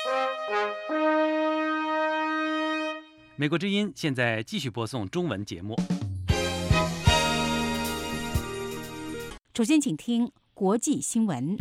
美国之音现在继续播送中文节目。 首先，请听国际新闻。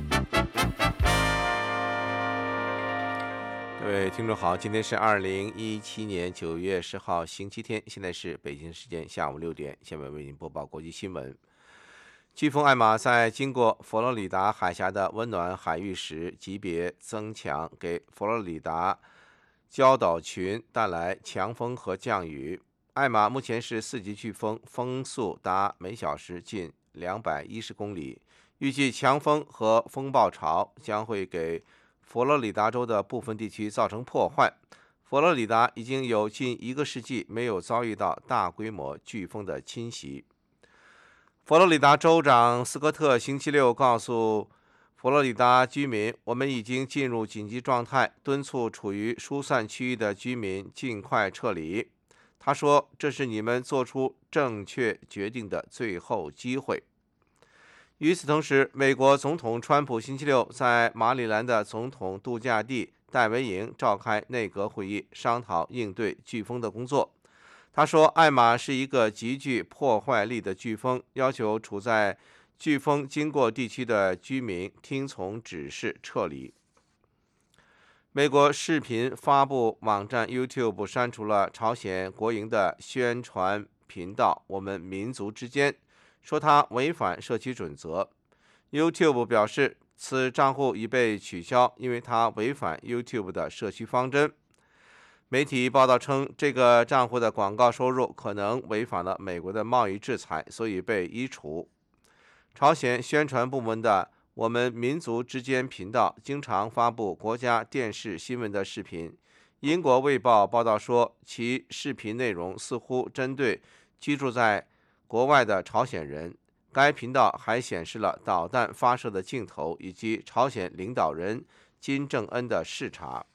各位听众好，今天是2017年9月10号星期天，现在是北京时间下午6点，下面为您播报国际新闻。飓风艾玛在经过佛罗里达海峡的温暖海域时级别增强，给佛罗里达礁岛群带来强风和降雨。艾玛目前是4级飓风，风速达每小时近210公里，预计强风和风暴潮将会给佛罗里达州的部分地区造成破坏。佛罗里达已经有近1个世纪没有遭遇到大规模飓风的侵袭。佛罗里达州长斯科特星期六告诉佛罗里达居民，我们已经进入紧急状态，敦促处于疏散区域的居民尽快撤离。他说，这是你们做出正确决定的最后机会。与此同时，美国总统川普星期六在马里兰的总统度假地戴维营召开内阁会议，商讨应对飓风的工作。他说，艾玛是一个极具破坏力的飓风，要求处在飓风经过地区的居民听从指示撤离。美国视频发布网站 YouTube 删除了朝鲜国营的宣传频道“我们民族之间”，说它违反社区准则。YouTube 表示，此账户已被取消，因为它违反 YouTube 的社区方针。媒体报道称，这个账户的广告收入可能违反了美国的贸易制裁，所以被移除。朝鲜宣传部门的“我们民族之间”频道经常发布国家电视新闻的视频。英国卫报报道说，其视频内容似乎针对居住在国外的朝鲜人。该频道还显示了导弹发射的镜头以及朝鲜领导人金正恩的视察。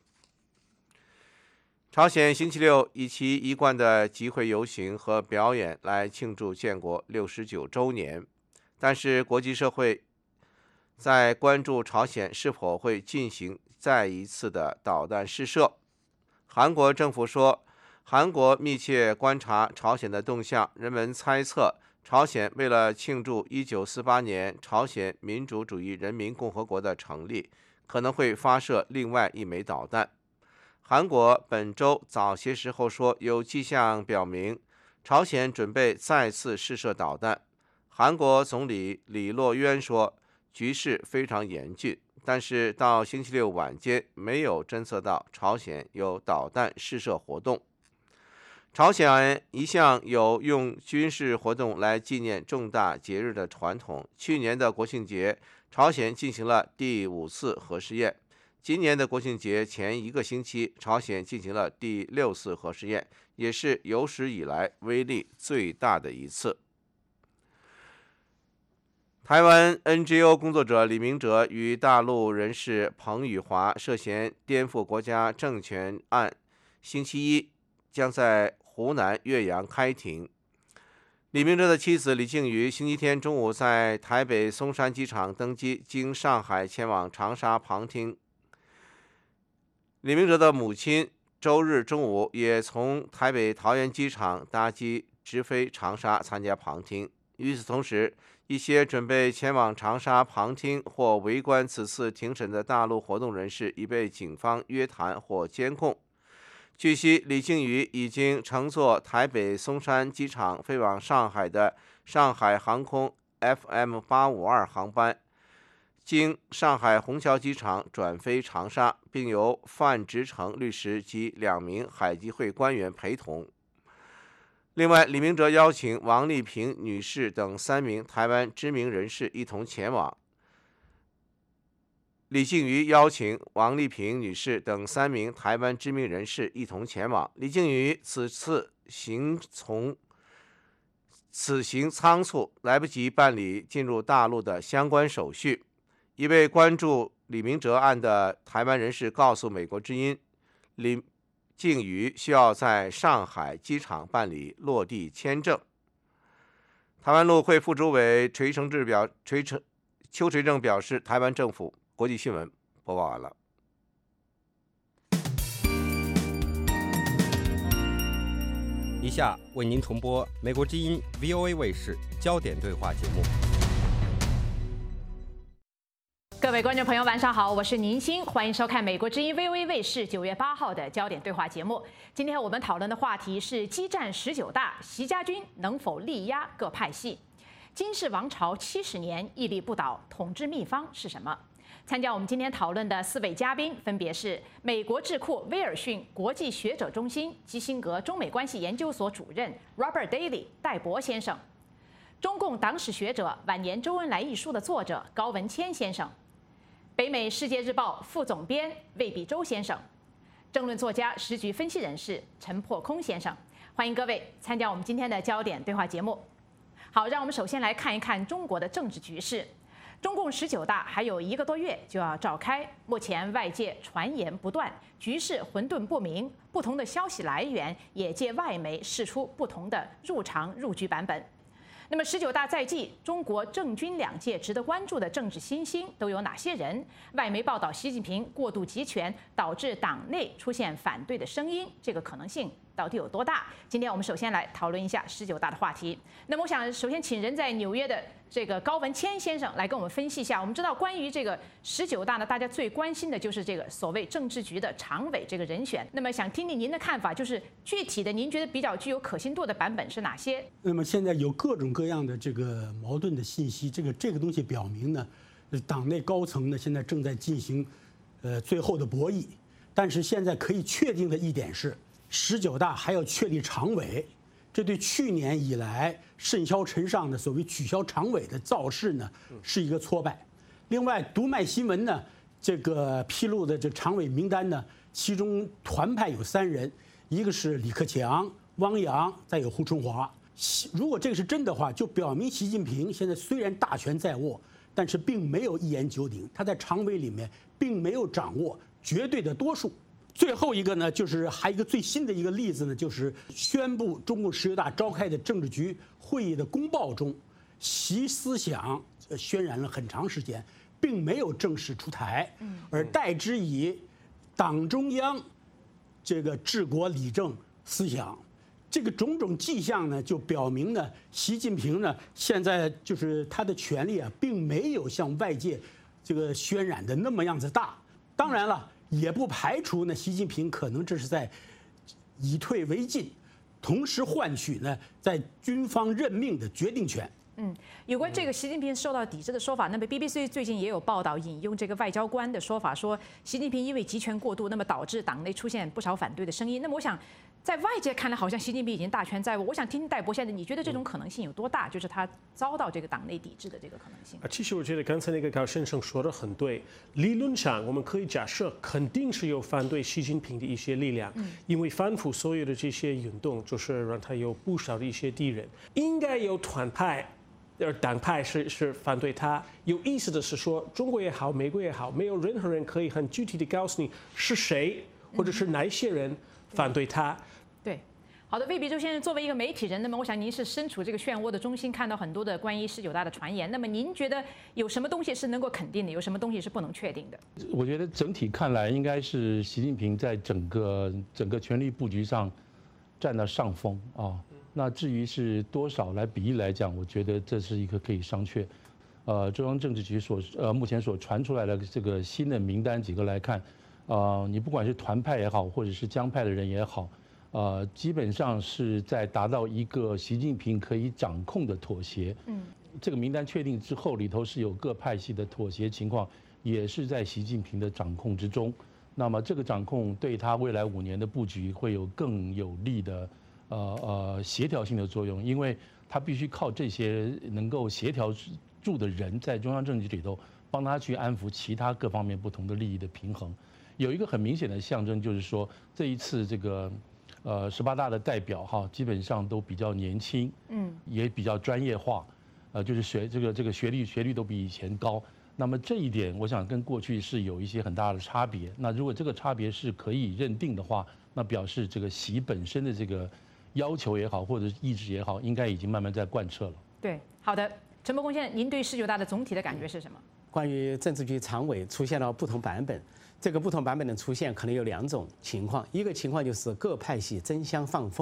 朝鲜星期六以其一贯的集会游行和表演来庆祝建国69周年，但是国际社会在关注朝鲜是否会进行再一次的导弹试射。韩国政府说，韩国密切观察朝鲜的动向，人们猜测朝鲜为了庆祝1948年朝鲜民主主义人民共和国的成立，可能会发射另外一枚导弹。韩国本周早些时候说，有迹象表明朝鲜准备再次试射导弹。韩国总理李洛渊说，局势非常严峻，但是到星期六晚间没有侦测到朝鲜有导弹试射活动。朝鲜一向有用军事活动来纪念重大节日的传统。去年的国庆节，朝鲜进行了第5次核试验。今年的国庆节前1个星期，朝鲜进行了第6次核试验，也是有史以来威力最大的一次。台湾 NGO 工作者李明哲与大陆人士彭宇华涉嫌颠覆国家政权案，星期一将在湖南岳阳开庭。李明哲的妻子李静瑜星期天中午在台北松山机场登机，经上海前往长沙旁听。李明哲的母亲周日中午也从台北桃园机场搭机直飞长沙参加旁听。与此同时，一些准备前往长沙旁听或围观此次庭审的大陆活动人士已被警方约谈或监控。据悉，李静瑜已经乘坐台北松山机场飞往上海的上海航空 FM852 航班，经上海虹桥机场转飞长沙，并由范植成律师及2名海基会官员陪同。另外，李明哲邀请王丽萍女士等3名台湾知名人士一同前往。李静瑜邀请王丽萍女士等3名台湾知名人士一同前往。李静瑜此行仓促，来不及办理进入大陆的相关手续。一位关注李明哲案的台湾人士告诉美国之音，李静瑜需要在上海机场办理落地签证。台湾陆会副主委邱垂正表示，台湾政府。国际新闻播报完了。 以下为您重播美国之音 VOA 卫视焦点对话节目。 各位观众朋友，晚上好，我是宁欣，欢迎收看美国之音 VOA 卫视9月8号的焦点对话节目。今天我们讨论的话题是激战19大，习家军能否力压各派系？金氏王朝70年屹立不倒，统治秘方是什么？参加我们今天讨论的4位嘉宾分别是美国智库威尔逊国际学者中心基辛格中美关系研究所主任 Robert Daly 戴博先生，中共党史学者晚年周恩来一书的作者高文谦先生，北美世界日报副总编魏必洲先生，政论作家、时局分析人士陈破空先生。欢迎各位参加我们今天的焦点对话节目。好，让我们首先来看一看中国的政治局势。中共19大还有1个多月就要召开，目前外界传言不断，局势混沌不明，不同的消息来源也借外媒释出不同的入场入局版本。那么19大在即，中国政军两界值得关注的政治新星都有哪些人？外媒报道习近平过度集权导致党内出现反对的声音，这个可能性到底有多大？今天我们首先来讨论一下19大的话题。那么我想首先请人在纽约的这个高文谦先生来跟我们分析一下。我们知道关于这个19大呢，大家最关心的就是这个所谓政治局的常委这个人选。那么想听听您的看法，就是具体的您觉得比较具有可信度的版本是哪些？ 那么现在有各种各样的这个矛盾的信息，这个东西表明呢，党内高层呢现在正在进行最后的博弈。但是现在可以确定的一点是，19大还要确立常委。这对去年以来甚嚣尘上的所谓取消常委的造势呢，是一个挫败。另外，读卖新闻呢，这个披露的这常委名单呢，其中团派有3人，一个是李克强、汪洋，再有胡春华。如果这个是真的话，就表明习近平现在虽然大权在握，但是并没有一言九鼎，他在常委里面并没有掌握绝对的多数。最后一个呢，就是还有一个最新的一个例子呢，就是宣布中共19大召开的政治局会议的公报中，习思想渲染了很长时间，并没有正式出台，而代之以党中央这个治国理政思想。这个种种迹象呢，就表明呢，习近平呢现在就是他的权力啊，并没有像外界这个渲染的那么样子大。当然了，也不排除呢，习近平可能这是在以退为进，同时换取呢在军方任命的决定权。 有关这个习近平受到抵制的说法，那么 BBC 最近也有报道引用这个外交官的说法，说习近平因为集权过度，那么导致党内出现不少反对的声音。那么我想，在外界看来，好像习近平已经大权在握。我想听听戴博先生，你觉得这种可能性有多大？就是他遭到这个党内抵制的这个可能性。 其实我觉得刚才那个高先生说的很对，理论上我们可以假设，肯定是有反对习近平的一些力量，因为反腐所有的这些运动，就是让他有不少的一些敌人，应该有团派。而党派是反对他。有意思的是说，中国也好，美国也好，没有任何人可以很具体的告诉你是谁或者是哪些人反对他。 对，好的，魏必洲先生作为一个媒体人，那么我想您是身处这个漩涡的中心，看到很多的关于19大的传言。那么您觉得有什么东西是能够肯定的，有什么东西是不能确定的？ 我觉得整体看来，应该是习近平在整个权力布局上占了上风啊。那至于是多少来比例来讲，我觉得这是一个可以商榷。中央政治局目前所传出来的这个新的名单几个来看，你不管是团派也好，或者是江派的人也好，基本上是在达到一个习近平可以掌控的妥协。这个名单确定之后，里头是有各派系的妥协情况，也是在习近平的掌控之中。那么这个掌控对他未来5年的布局会有更有利的。协调性的作用，因为他必须靠这些能够协调住的人，在中央政治局里头帮他去安抚其他各方面不同的利益的平衡。有一个很明显的象征，就是说这一次这个18大的代表哈，基本上都比较年轻，也比较专业化，就是这个学历都比以前高。那么这一点，我想跟过去是有一些很大的差别。那如果这个差别是可以认定的话，那表示这个习本身的这个要求也好，或者意志也好，应该已经慢慢在贯彻了。 对，好的，陈伯公先生，您对19大的总体的感觉是什么？ 关于政治局常委出现了不同版本，这个不同版本的出现可能有2种情况，一个情况就是各派系争相放风，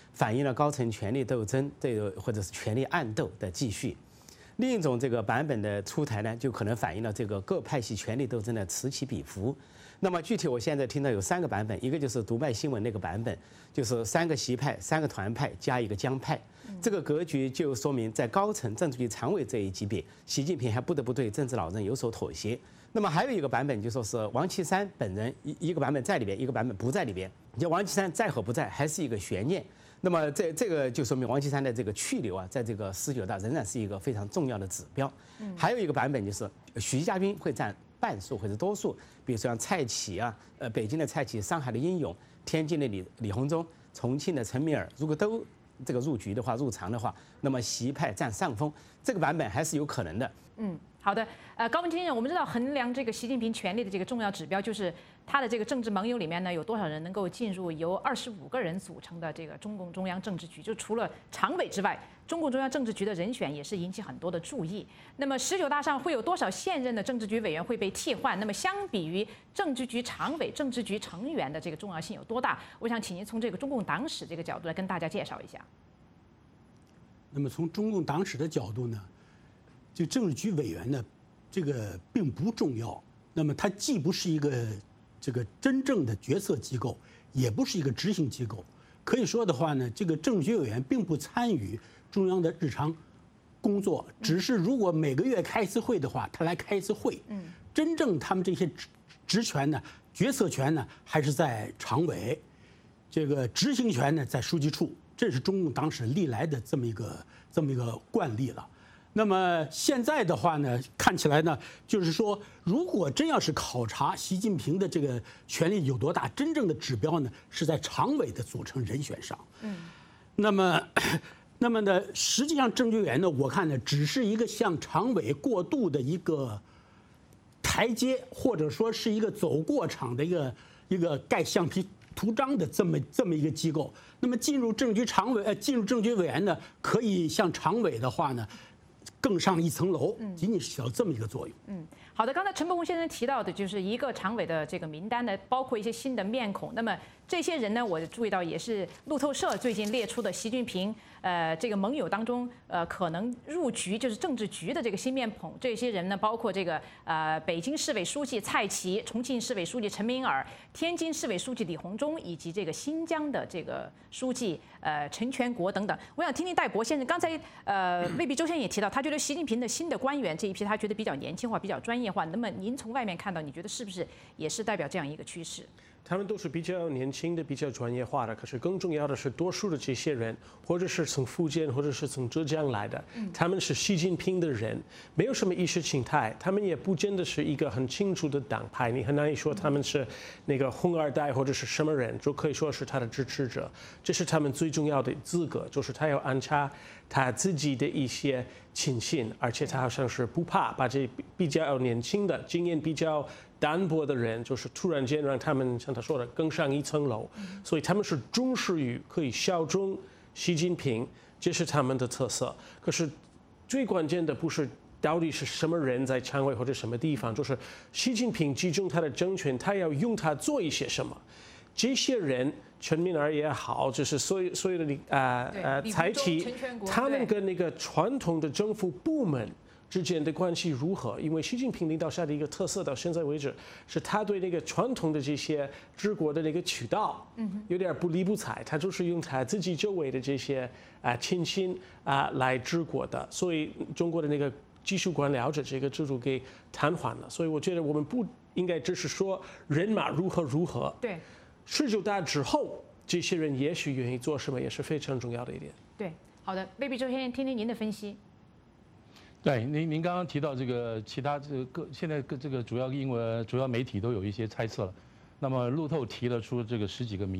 反映了高层权力斗争或者是权力暗斗的继续。另一种这个版本的出台呢，就可能反映了这个各派系权力斗争的此起彼伏。那么具体我现在听到有3个版本，一个就是读卖新闻那个版本，就是3个习派、3个团派加一个江派。这个格局就说明在高层政治局常委这一级别，习近平还不得不对政治老人有所妥协。那么还有一个版本就说是王岐山本人一个版本在里边，一个版本不在里边。就王岐山在和不在还是一个悬念。那么这个就说明王岐山的这个去留啊，在这个19大仍然是一个非常重要的指标。还有一个版本就是徐家军会占半数或者多数，比如说像蔡奇啊，北京的蔡奇、上海的殷勇、天津的李鸿忠、重庆的陈敏尔，如果都这个入局的话、入常的话，那么习派占上风，这个版本还是有可能的。 好的，高文先生，我们知道衡量这个习近平权力的这个重要指标，就是他的这个政治盟友里面呢，有多少人能够进入由25个人组成的这个中共中央政治局？就除了常委之外，中共中央政治局的人选也是引起很多的注意。那么19大上会有多少现任的政治局委员会被替换？那么相比于政治局常委、政治局成员的这个重要性有多大？我想请您从这个中共党史这个角度来跟大家介绍一下。 那么从中共党史的角度呢？就政治局委员呢，这个并不重要。那么它既不是一个这个真正的决策机构，也不是一个执行机构。可以说的话呢，这个政治局委员并不参与中央的日常工作，只是如果每个月开一次会的话，他来开一次会。真正他们这些职权呢，决策权呢，还是在常委，这个执行权呢在书记处。这是中共党史历来的这么一个惯例了。那么现在的话呢，看起来呢，就是说，如果真要是考察习近平的这个权力有多大，真正的指标呢，是在常委的组成人选上。那么呢，实际上政治局委员呢，我看呢，只是一个向常委过渡的一个台阶，或者说是一个走过场的一个盖橡皮图章的这么一个机构。那么进入政治局委员呢，可以像常委的话呢，更上一层楼，仅仅是起到这么一个作用。 好的，刚才陈伯宏先生提到的就是一个常委的这个名单呢，包括一些新的面孔。那么这些人呢，我注意到也是路透社最近列出的习近平这个盟友当中可能入局就是政治局的这个新面孔。这些人呢，包括这个北京市委书记蔡奇、重庆市委书记陈敏尔、天津市委书记李鸿忠，以及这个新疆的这个书记陈全国等等。我想听听戴博先生，刚才未必周先生也提到，他觉得习近平的新的官员这一批，他觉得比较年轻化、比较专业化。那么您从外面看到，你觉得是不是也是代表这样一个趋势？ 他们都是比较年轻的、比较专业化的。可是更重要的是，多数的这些人，或者是从福建，或者是从浙江来的，他们是习近平的人，没有什么意识形态，他们也不见得是一个很清楚的党派，你很难以说他们是那个红二代或者是什么人，就可以说是他的支持者。这是他们最重要的资格，就是他要安插他自己的一些亲信，而且他好像是不怕把这比较年轻的、经验比较单薄的人，就是突然间让他们像他说的更上一层楼，所以他们是重视于可以效忠习近平，这是他们的特色。可是最关键的不是到底是什么人在常委或者什么地方，就是习近平集中他的政权，他要用它做一些什么。这些人，陈敏尔也好，就是所有的蔡奇，他们跟那个传统的政府部门之间的关系如何？因为习近平领导下的一个特色，到现在为止，是他对那个传统的这些治国的那个渠道，有点不理不睬，他就是用他自己周围的这些亲信来治国的，所以中国的那个技术官僚的这个制度给瘫痪了。所以我觉得我们不应该只是说人马如何， 对 ，19大之后，这些人也许愿意做什么，也是非常重要的一点。 对，好的，未必周先生，听听您的分析。 对，您刚刚提到这个其他现在这个主要媒体都有一些猜测了。那么路透提了出这个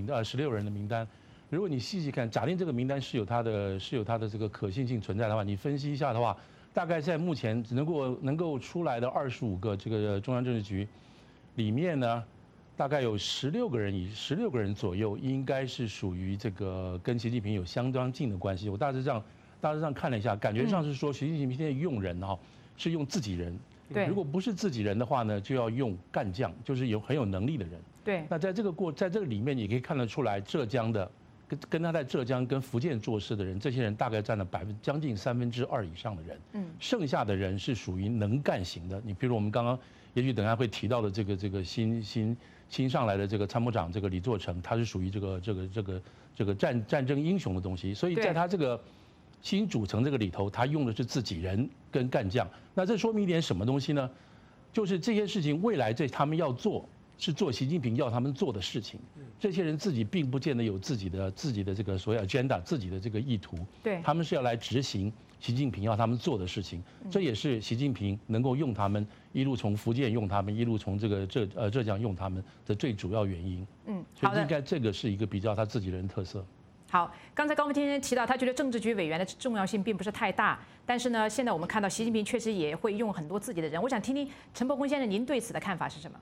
16人的名单，如果你细细看，假定这个名单是有它的这个可信性存在的话，你分析一下的话，大概在目前能够出来的25个这个中央政治局里面呢，大概有16个人左右，应该是属于这个跟习近平有相当近的关系。我大致上看了一下，感觉上是说习近平现在用人是用自己人。 对， 如果不是自己人的话呢，就要用干将，就是很有能力的人。 对。 那在这个里面，你可以看得出来，浙江的跟他在浙江跟福建做事的人，这些人大概占了将近2/3以上的人，剩下的人是属于能干型的。你比如我们刚刚也许等下会提到的这个新上来的这个参谋长这个李作成，他是属于这个战争英雄的东西，所以在他这个新组成这个里头，他用的是自己人跟干将。那这说明一点什么东西呢？就是这些事情未来他们要做，是做习近平要他们做的事情。这些人自己并不见得有自己的这个所谓 agenda， 自己的这个意图。 对， 他们是要来执行习近平要他们做的事情。这也是习近平能够用他们一路从福建用他们，一路从这个浙江用他们的最主要原因。所以应该这个是一个比较他自己的人特色。 好，刚才高峰先生提到，他觉得政治局委员的重要性并不是太大，但是呢，现在我们看到习近平确实也会用很多自己的人。我想听听陈伯公先生您对此的看法是什么？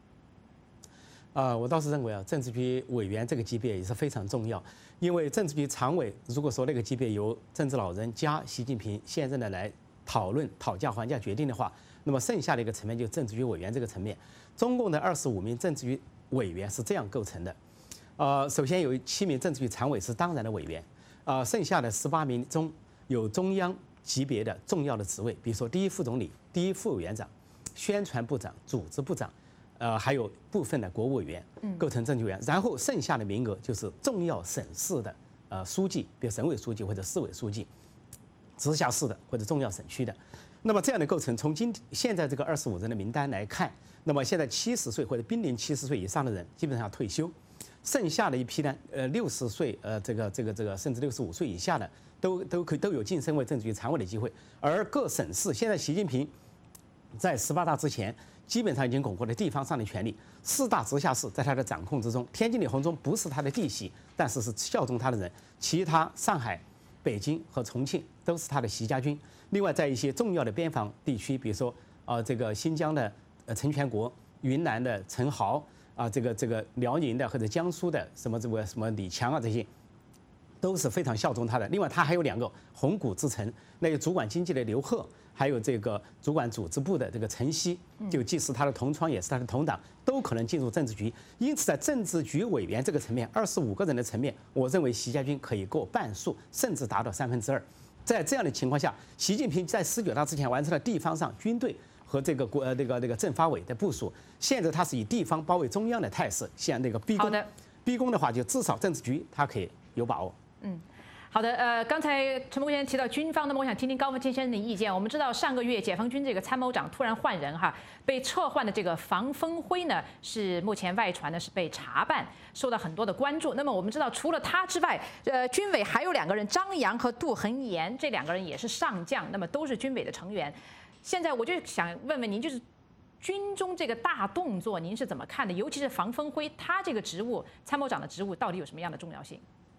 我倒是认为政治局委员这个级别也是非常重要，因为政治局常委如果说那个级别由政治老人加习近平现任的来讨论、讨价还价决定的话，那么剩下的一个层面就是政治局委员这个层面。中共的25名政治局委员是这样构成的。首先有7名政治局常委是当然的委员，剩下的18名中有中央级别的重要的职位，比如说第一副总理、第一副委员长、宣传部长、组织部长，还有部分的国务委员构成政治局委员。然后剩下的名额就是重要省市的书记，比如省委书记或者市委书记，直辖市的或者重要省区的。那么这样的构成，从现在这个25人的名单来看，那么现在70岁或者濒临70岁以上的人基本上要退休。剩下的一批呢，60岁，这个，甚至65岁以下的，都有晋升为政治局常委的机会。而各省市现在习近平在18大之前，基本上已经巩固了地方上的权力，4大直辖市在他的掌控之中。天津、李洪忠不是他的弟媳，但是是效忠他的人。其他上海、北京和重庆都是他的习家军。另外，在一些重要的边防地区，比如说这个新疆的陈全国、云南的陈豪。这个辽宁的或者江苏的什么李强啊，这些都是非常效忠他的。另外，他还有2个红谷之臣，那个主管经济的刘鹤，还有这个主管组织部的这个陈希，就既是他的同窗，也是他的同党，都可能进入政治局。因此，在政治局委员这个层面，25个人的层面，我认为习家军可以过半数，甚至达到2/3。在这样的情况下，习近平在19大之前完成了地方上军队和这个政法委的部署，现在他是以地方包围中央的态势，像那个逼宫的话，就至少政治局他可以有把握。 好的，刚才陈伯公先生提到军方，那么我想听听高峰先生的意见。我们知道上个月解放军这个参谋长突然换人哈，被撤换的这个房峰辉呢，是目前外传呢是被查办，受到很多的关注。那么我们知道，除了他之外，军委还有2个人，张扬和杜恒言，这2个人也是上将，那么都是军委的成员。现在我就想问问您，就是军中这个大动作，您是怎么看的？尤其是房峰辉，他这个职务，参谋长的职务，到底有什么样的重要性？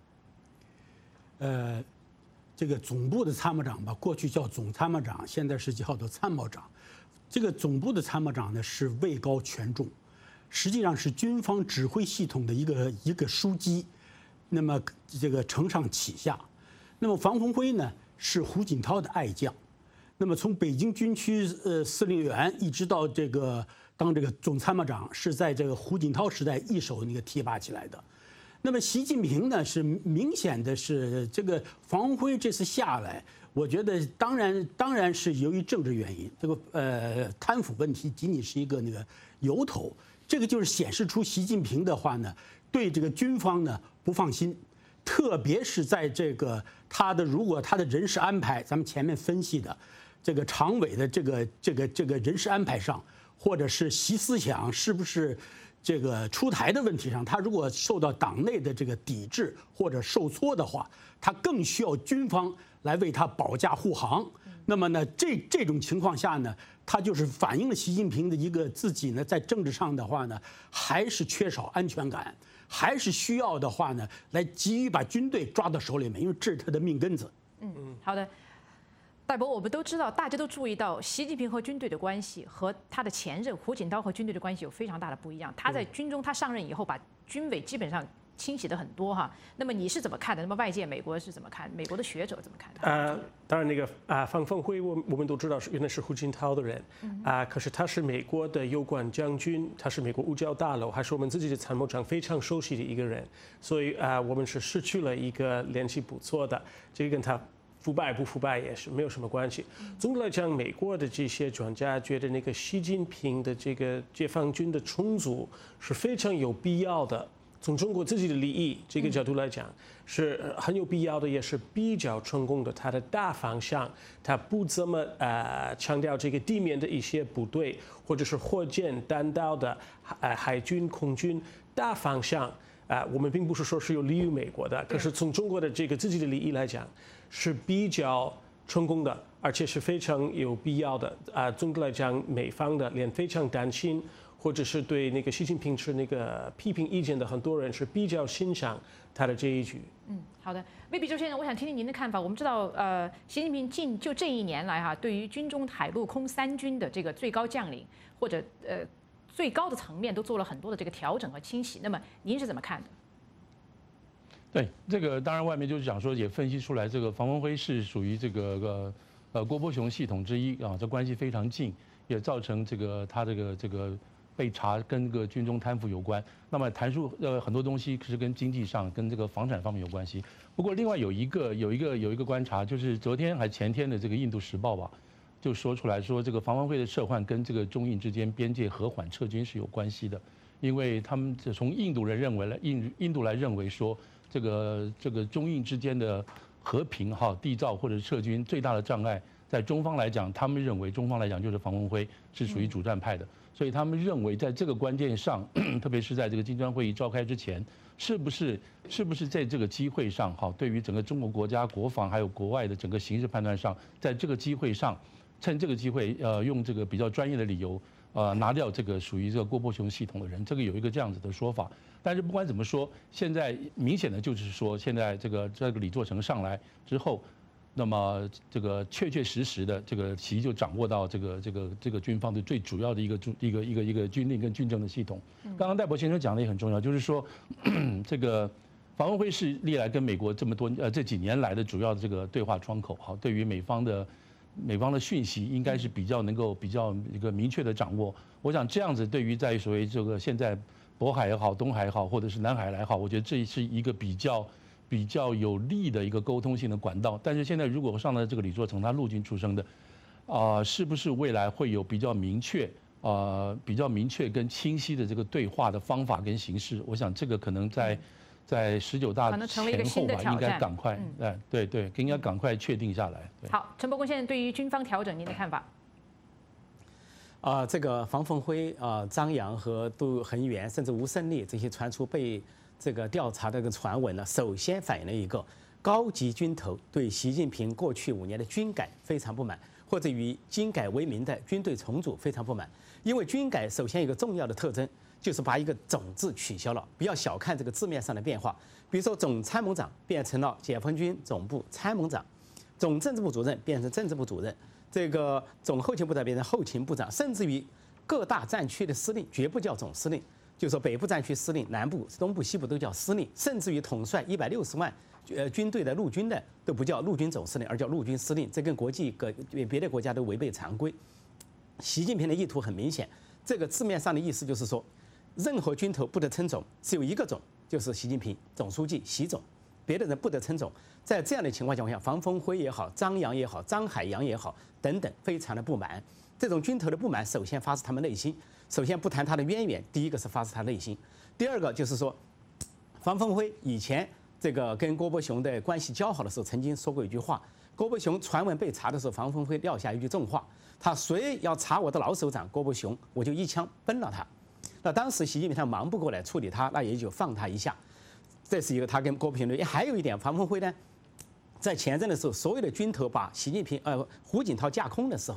这个总部的参谋长吧，过去叫总参谋长，现在是叫做参谋长。这个总部的参谋长呢，是位高权重，实际上是军方指挥系统的一个枢机，那么这个承上启下。那么房峰辉呢，是胡锦涛的爱将。那么从北京军区司令员一直到当这个总参谋长，是在这个胡锦涛时代一手那个提拔起来的。那么习近平呢，是明显的是这个房峰辉这次下来，我觉得当然是由于政治原因，这个贪腐问题仅仅是一个那个由头，这个就是显示出习近平的话呢，对这个军方呢不放心。特别是在这个如果他的人事安排，咱们前面分析的这个常委的这个人事安排上，或者是习思想是不是这个出台的问题上，他如果受到党内的这个抵制或者受挫的话，他更需要军方来为他保驾护航。那么呢，这种情况下呢，他就是反映了习近平的一个自己呢，在政治上的话呢，还是缺少安全感，还是需要的话呢，来急于把军队抓到手里面，因为这是他的命根子。 好的。戴博，我们都知道，大家都注意到，习近平和军队的关系和他的前任胡锦涛和军队的关系有非常大的不一样。他在军中，他上任以后，把军委基本上清洗的很多哈。那么你是怎么看的？那么外界美国是怎么看？美国的学者怎么看的？ 当然那个方凤辉我们都知道原来是胡锦涛的人可是他是美国的右官将军，他是美国五角大楼，还是我们自己的参谋长非常熟悉的一个人，所以我们是失去了一个联系不错的，这个跟他腐败不腐败也是没有什么关系。总的来讲，美国的这些专家觉得那个习近平的这个解放军的重组是非常有必要的。从中国自己的利益这个角度来讲，是很有必要的，也是比较成功的。它的大方向，它不怎么强调这个地面的一些部队，或者是火箭、弹道的海军、空军大方向。我们并不是说是有利于美国的，可是从中国的这个自己的利益来讲，是比较成功的，而且是非常有必要的。总的来讲，美方的连非常担心，或者是对那个习近平持那个批评意见的很多人是比较欣赏他的这一局。 好的，魏必周先生，我想听听您的看法。我们知道，习近平就这一年来对于军中海陆空三军的这个最高将领或者最高的层面都做了很多的这个调整和清洗。那么您是怎么看的？ 对，这个当然外面就是讲说也分析出来，这个房文辉是属于这个郭伯雄系统之一这关系非常近，也造成这个他这个被查跟这个军中贪腐有关。那么谈述很多东西是跟经济上跟这个房产方面有关系。不过另外有一个观察，就是昨天还前天的这个《印度时报》吧，就说出来说这个房文辉的撤换跟这个中印之间边界和缓撤军是有关系的，因为他们从印度来认为说这个中印之间的和平缔造或者撤军最大的障碍，在中方来讲，他们认为中方来讲就是房文辉是属于主战派的，所以他们认为在这个关键上，特别是在这个金砖会议召开之前，是不是在这个机会上对于整个中国国家国防还有国外的整个形势判断上，在这个机会上，趁这个机会用这个比较专业的理由拿掉这个属于这个郭伯雄系统的人，这个有一个这样子的说法。但是不管怎么说，现在明显的就是说，现在这个李作成上来之后，那么这个确实的这个习就掌握到这个军方的最主要的一个军令跟军政的系统。刚刚戴博先生讲的也很重要，就是说这个房文辉是历来跟美国这几年来的主要的这个对话窗口，对于美方的讯息应该是比较一个明确的掌握。我想这样子对于在所谓这个现在渤海也好、东海也好，或者是南海来好，我觉得这是一个比较有利的一个沟通性的管道。但是现在如果上了这个李作成，他陆军出身的，是不是未来会有比较明确跟清晰的这个对话的方法跟形式？我想这个可能在19大前后吧，应该赶快，对，应该赶快确定下来。 好，陈伯公先生对于军方调整您的看法？ 这个房凤辉张扬和杜恒元甚至吴胜利这些传出被这个调查的这个传闻呢，首先反映了一个高级军头对习近平过去5年的军改非常不满，或者以军改为名的军队重组非常不满。因为军改首先有一个重要的特征，就是把一个总字取消了。不要小看这个字面上的变化，比如说总参谋长变成了解放军总部参谋长，总政治部主任变成政治部主任，这个总后勤部长变成后勤部长，甚至于各大战区的司令绝不叫总司令，就是说北部战区司令、南部、东部、西部都叫司令，甚至于统帅160万军队的陆军的都不叫陆军总司令，而叫陆军司令，这跟别的国家都违背常规。习近平的意图很明显，这个字面上的意思就是说，任何军头不得称总，只有一个总，就是习近平总书记习总，别的人不得称总。在这样的情况下，房凤辉也好，张扬也好，张海洋也好等等，非常的不满。这种军头的不满，首先发自他们内心。首先不谈他的渊源，第一个是发自他内心，第二个就是说，房凤辉以前这个跟郭伯雄的关系交好的时候，曾经说过一句话。郭伯雄传闻被查的时候，房凤辉撂下一句重话：他谁要查我的老首长郭伯雄，我就一枪崩了他。那当时习近平他忙不过来处理他，那也就放他一下。这是一个他跟郭伯雄的。还有一点，房凤辉呢，在前任的时候，所有的军头把习近平胡锦涛架空的时候，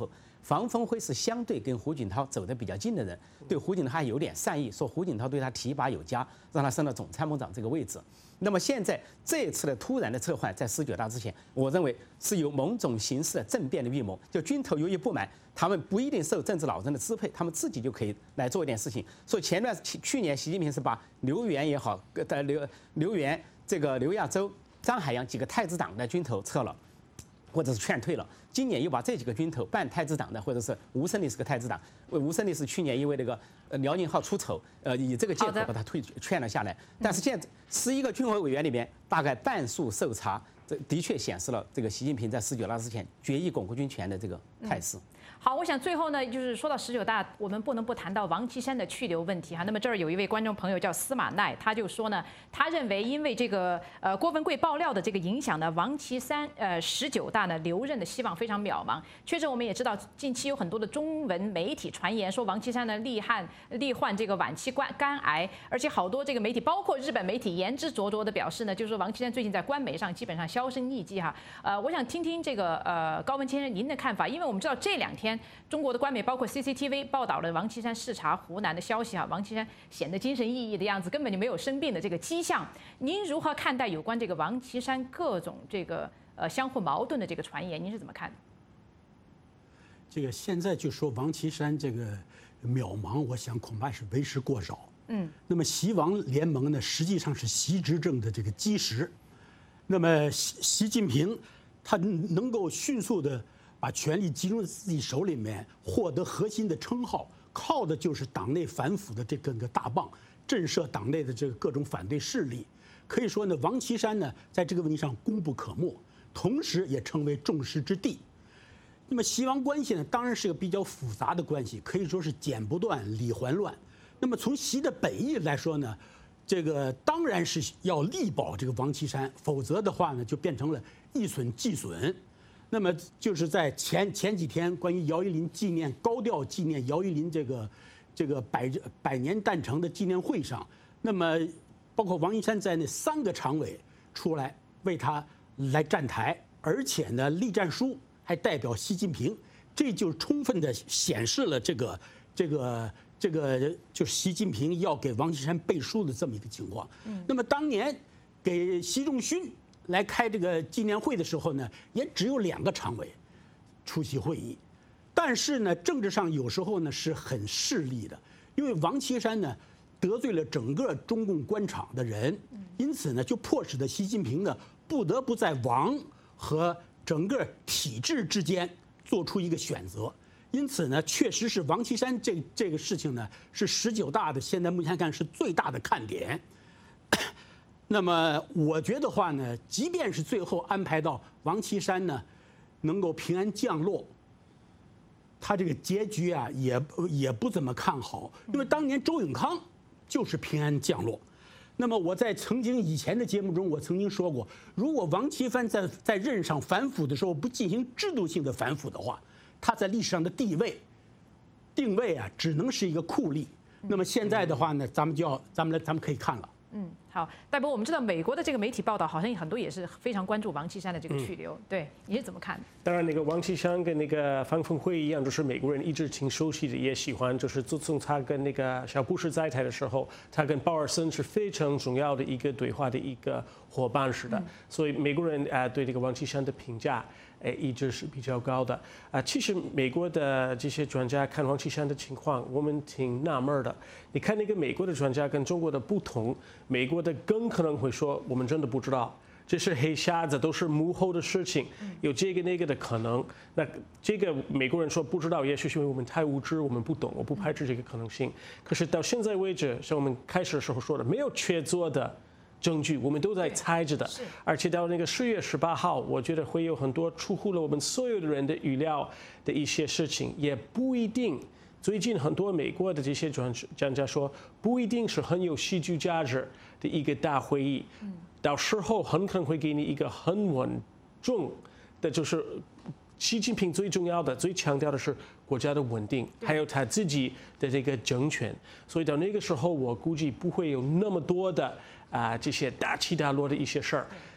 房峰辉是相对跟胡锦涛走得比较近的人，对胡锦涛还有点善意，说胡锦涛对他提拔有加，让他升了总参谋长这个位置。那么现在这一次的突然的撤换，在19大之前，我认为是有某种形式的政变的预谋。就军头由于不满，他们不一定受政治老人的支配，他们自己就可以来做一点事情。所以去年习近平是把刘源也好，刘源这个刘亚洲、张海洋几个太子党的军头撤了，或者是劝退了。今年又把这几个军头，半太子党的，或者是吴胜利是个太子党，吴胜利是去年因为那个辽宁号出丑，以这个借口把他劝了下来。但是现在11个军委委员里面，大概半数受查，这的确显示了这个习近平在19大之前决意巩固军权的这个态势。 好，我想最后呢，就是说到19大，我们不能不谈到王岐山的去留问题哈。那么这儿有一位观众朋友叫司马奈，他就说呢，他认为因为这个郭文贵爆料的这个影响呢，王岐山19大呢留任的希望非常渺茫。确实，我们也知道近期有很多的中文媒体传言说王岐山呢罹患这个晚期肝癌，而且好多这个媒体，包括日本媒体言之灼灼的表示呢，就是说王岐山最近在官媒上基本上销声匿迹哈。我想听听这个高文先生您的看法，因为我们知道这2天。中国的官媒包括 CCTV 报道了王岐山视察湖南的消息啊，王岐山显得精神奕奕的样子，根本就没有生病的这个迹象。您如何看待有关这个王岐山各种这个相互矛盾的这个传言？您是怎么看的？ 这个现在就说王岐山这个渺茫，我想恐怕是为时过早。那么习王联盟呢，实际上是习执政的这个基石。那么习近平他能够迅速的把权力集中在自己手里面，获得核心的称号，靠的就是党内反腐的这个大棒，震慑党内的这个各种反对势力。可以说呢，王岐山呢在这个问题上功不可没，同时也成为众矢之的。那么习王关系呢，当然是个比较复杂的关系，可以说是剪不断理还乱。那么从习的本意来说呢，这个当然是要力保这个王岐山，否则的话呢，就变成了一损俱损。那么就是在前几天关于姚依林高调纪念姚依林这个百年诞辰的纪念会上，那么包括王岐山在内3个常委出来为他来站台，而且呢栗战书还代表习近平，这就充分的显示了这个就是习近平要给王岐山背书的这么一个情况。那么当年给习仲勋来开这个纪念会的时候呢，也只有2个常委出席会议，但是呢，政治上有时候呢是很势利的，因为王岐山呢得罪了整个中共官场的人，因此呢，就迫使得习近平呢不得不在王和整个体制之间做出一个选择。因此呢，确实是王岐山这个事情呢，是19大的现在目前看是最大的看点。那么我觉得话呢，即便是最后安排到王岐山呢能够平安降落，他这个结局啊也不怎么看好，因为当年周永康就是平安降落。那么我在曾经以前的节目中，我曾经说过，如果王岐山在任上反腐的时候不进行制度性的反腐的话，他在历史上的定位啊，只能是一个酷吏。那么现在的话呢，咱们可以看了。 好，戴博，我们知道美国的这个媒体报道，好像很多也是非常关注王岐山的这个去留，对，你是怎么看？ 当然，那个王岐山跟那个方峰辉一样，就是美国人一直挺熟悉的，也喜欢。就是自从他跟那个小布什在台的时候，他跟鲍尔森是非常重要的一个对话的一个伙伴似的。所以美国人对这个王岐山的评价一直是比较高的。其实美国的这些专家看王岐山的情况，我们挺纳闷的。你看那个美国的专家跟中国的不同，美国的更可能会说我们真的不知道，这是黑匣子，都是幕后的事情，有这个那个的可能。那这个美国人说不知道，也许是因为我们太无知，我们不懂，我不排斥这个可能性。可是到现在为止，像我们开始的时候说的，没有确凿的证据，我们都在猜着的。而且到那个10月18号，我觉得会有很多出乎了我们所有的人的预料的一些事情，也不一定。最近很多美国的这些专家说，不一定是很有戏剧价值的一个大会议，到时候很可能会给你一个很稳重的，就是习近平最重要的、最强调的是国家的稳定，还有他自己的这个政权。所以到那个时候，我估计不会有那么多的这些大起大落的一些事儿。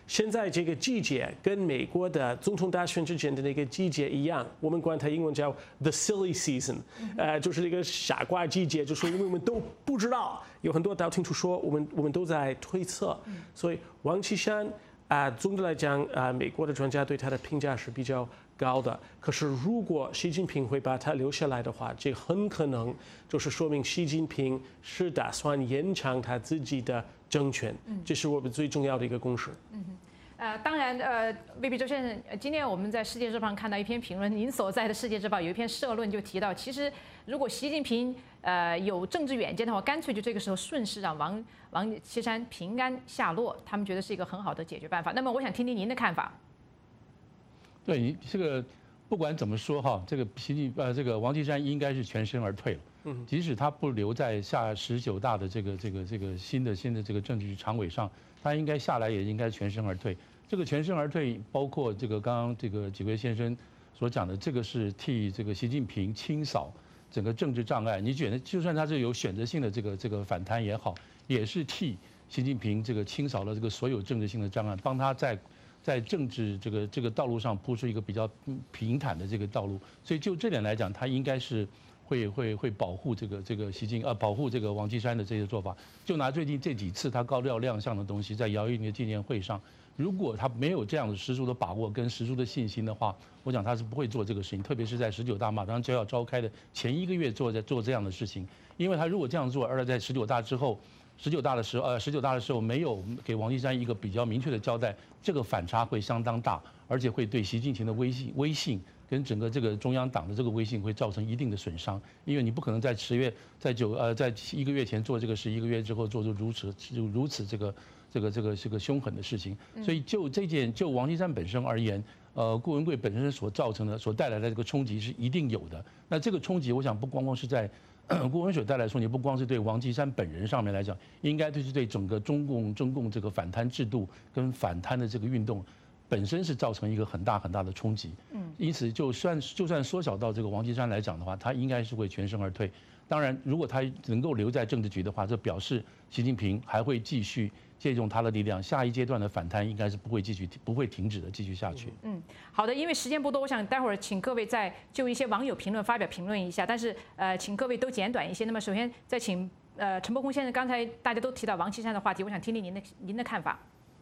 现在这个季节跟美国的总统大选之间的那个季节一样，我们管它英文叫 the silly season，就是那个傻瓜季节，就是因为我们都不知道，有很多道听途说，我们都在推测，所以王岐山总的来讲美国的专家对他的评价是比较高的。可是如果习近平会把他留下来的话，这很可能就是说明习近平是打算延长他自己的政权，这是我们最重要的一个共识。 当然，魏必洲先生，今天我们在《世界日报》上看到一篇评论，您所在的《世界日报》有一篇社论就提到，其实如果习近平有政治远见的话，干脆就这个时候顺势让王岐山平安下落，他们觉得是一个很好的解决办法。那么，我想听听您的看法。 对你这个不管怎么说哈，这个王岐山应该是全身而退了。即使他不留在下19大的这个新的这个政治局常委上，他应该下来也应该全身而退。这个全身而退，包括这个刚刚这个几位先生所讲的，这个是替这个习近平清扫整个政治障碍。你觉得，就算他是有选择性的这个反弹也好，也是替习近平这个清扫了这个所有政治性的障碍，帮他在政治这个道路上铺出一个比较平坦的这个道路。所以就这点来讲，他应该是会保护保护这个王岐山的这些做法。就拿最近这几次他高调亮相的东西，在姚依林的纪念会上，如果他没有这样的十足的把握跟十足的信心的话，我想他是不会做这个事情。特别是在19大马上就要召开的前1个月做这样的事情，因为他如果这样做，而在19大之后，19大的时候没有给王岐山一个比较明确的交代，这个反差会相当大，而且会对习近平的威信跟整个这个中央党的这个威信会造成一定的损伤，因为你不可能在在1个月前做这个事，1个月之后做出如此这个凶狠的事情。所以就王岐山本身而言，顾文贵本身所带来的这个冲击是一定有的。那这个冲击，我想不光光是在顾文水带来的冲击，不光是对王岐山本人上面来讲，应该就是对整个中共这个反贪制度跟反贪的这个运动本身是造成一个很大的冲击。因此就算缩小到这个王岐山来讲的话，他应该是会全身而退。当然，如果他能够留在政治局的话，这表示习近平还会继续借用他的力量，下一阶段的反贪应该是不会停止的，继续下去。 好的，因为时间不多，我想待会儿请各位再就一些网友评论发表评论一下，但是请各位都简短一些。那么首先再请陈伯宏先生，刚才大家都提到王岐山的话题，我想听听您的看法。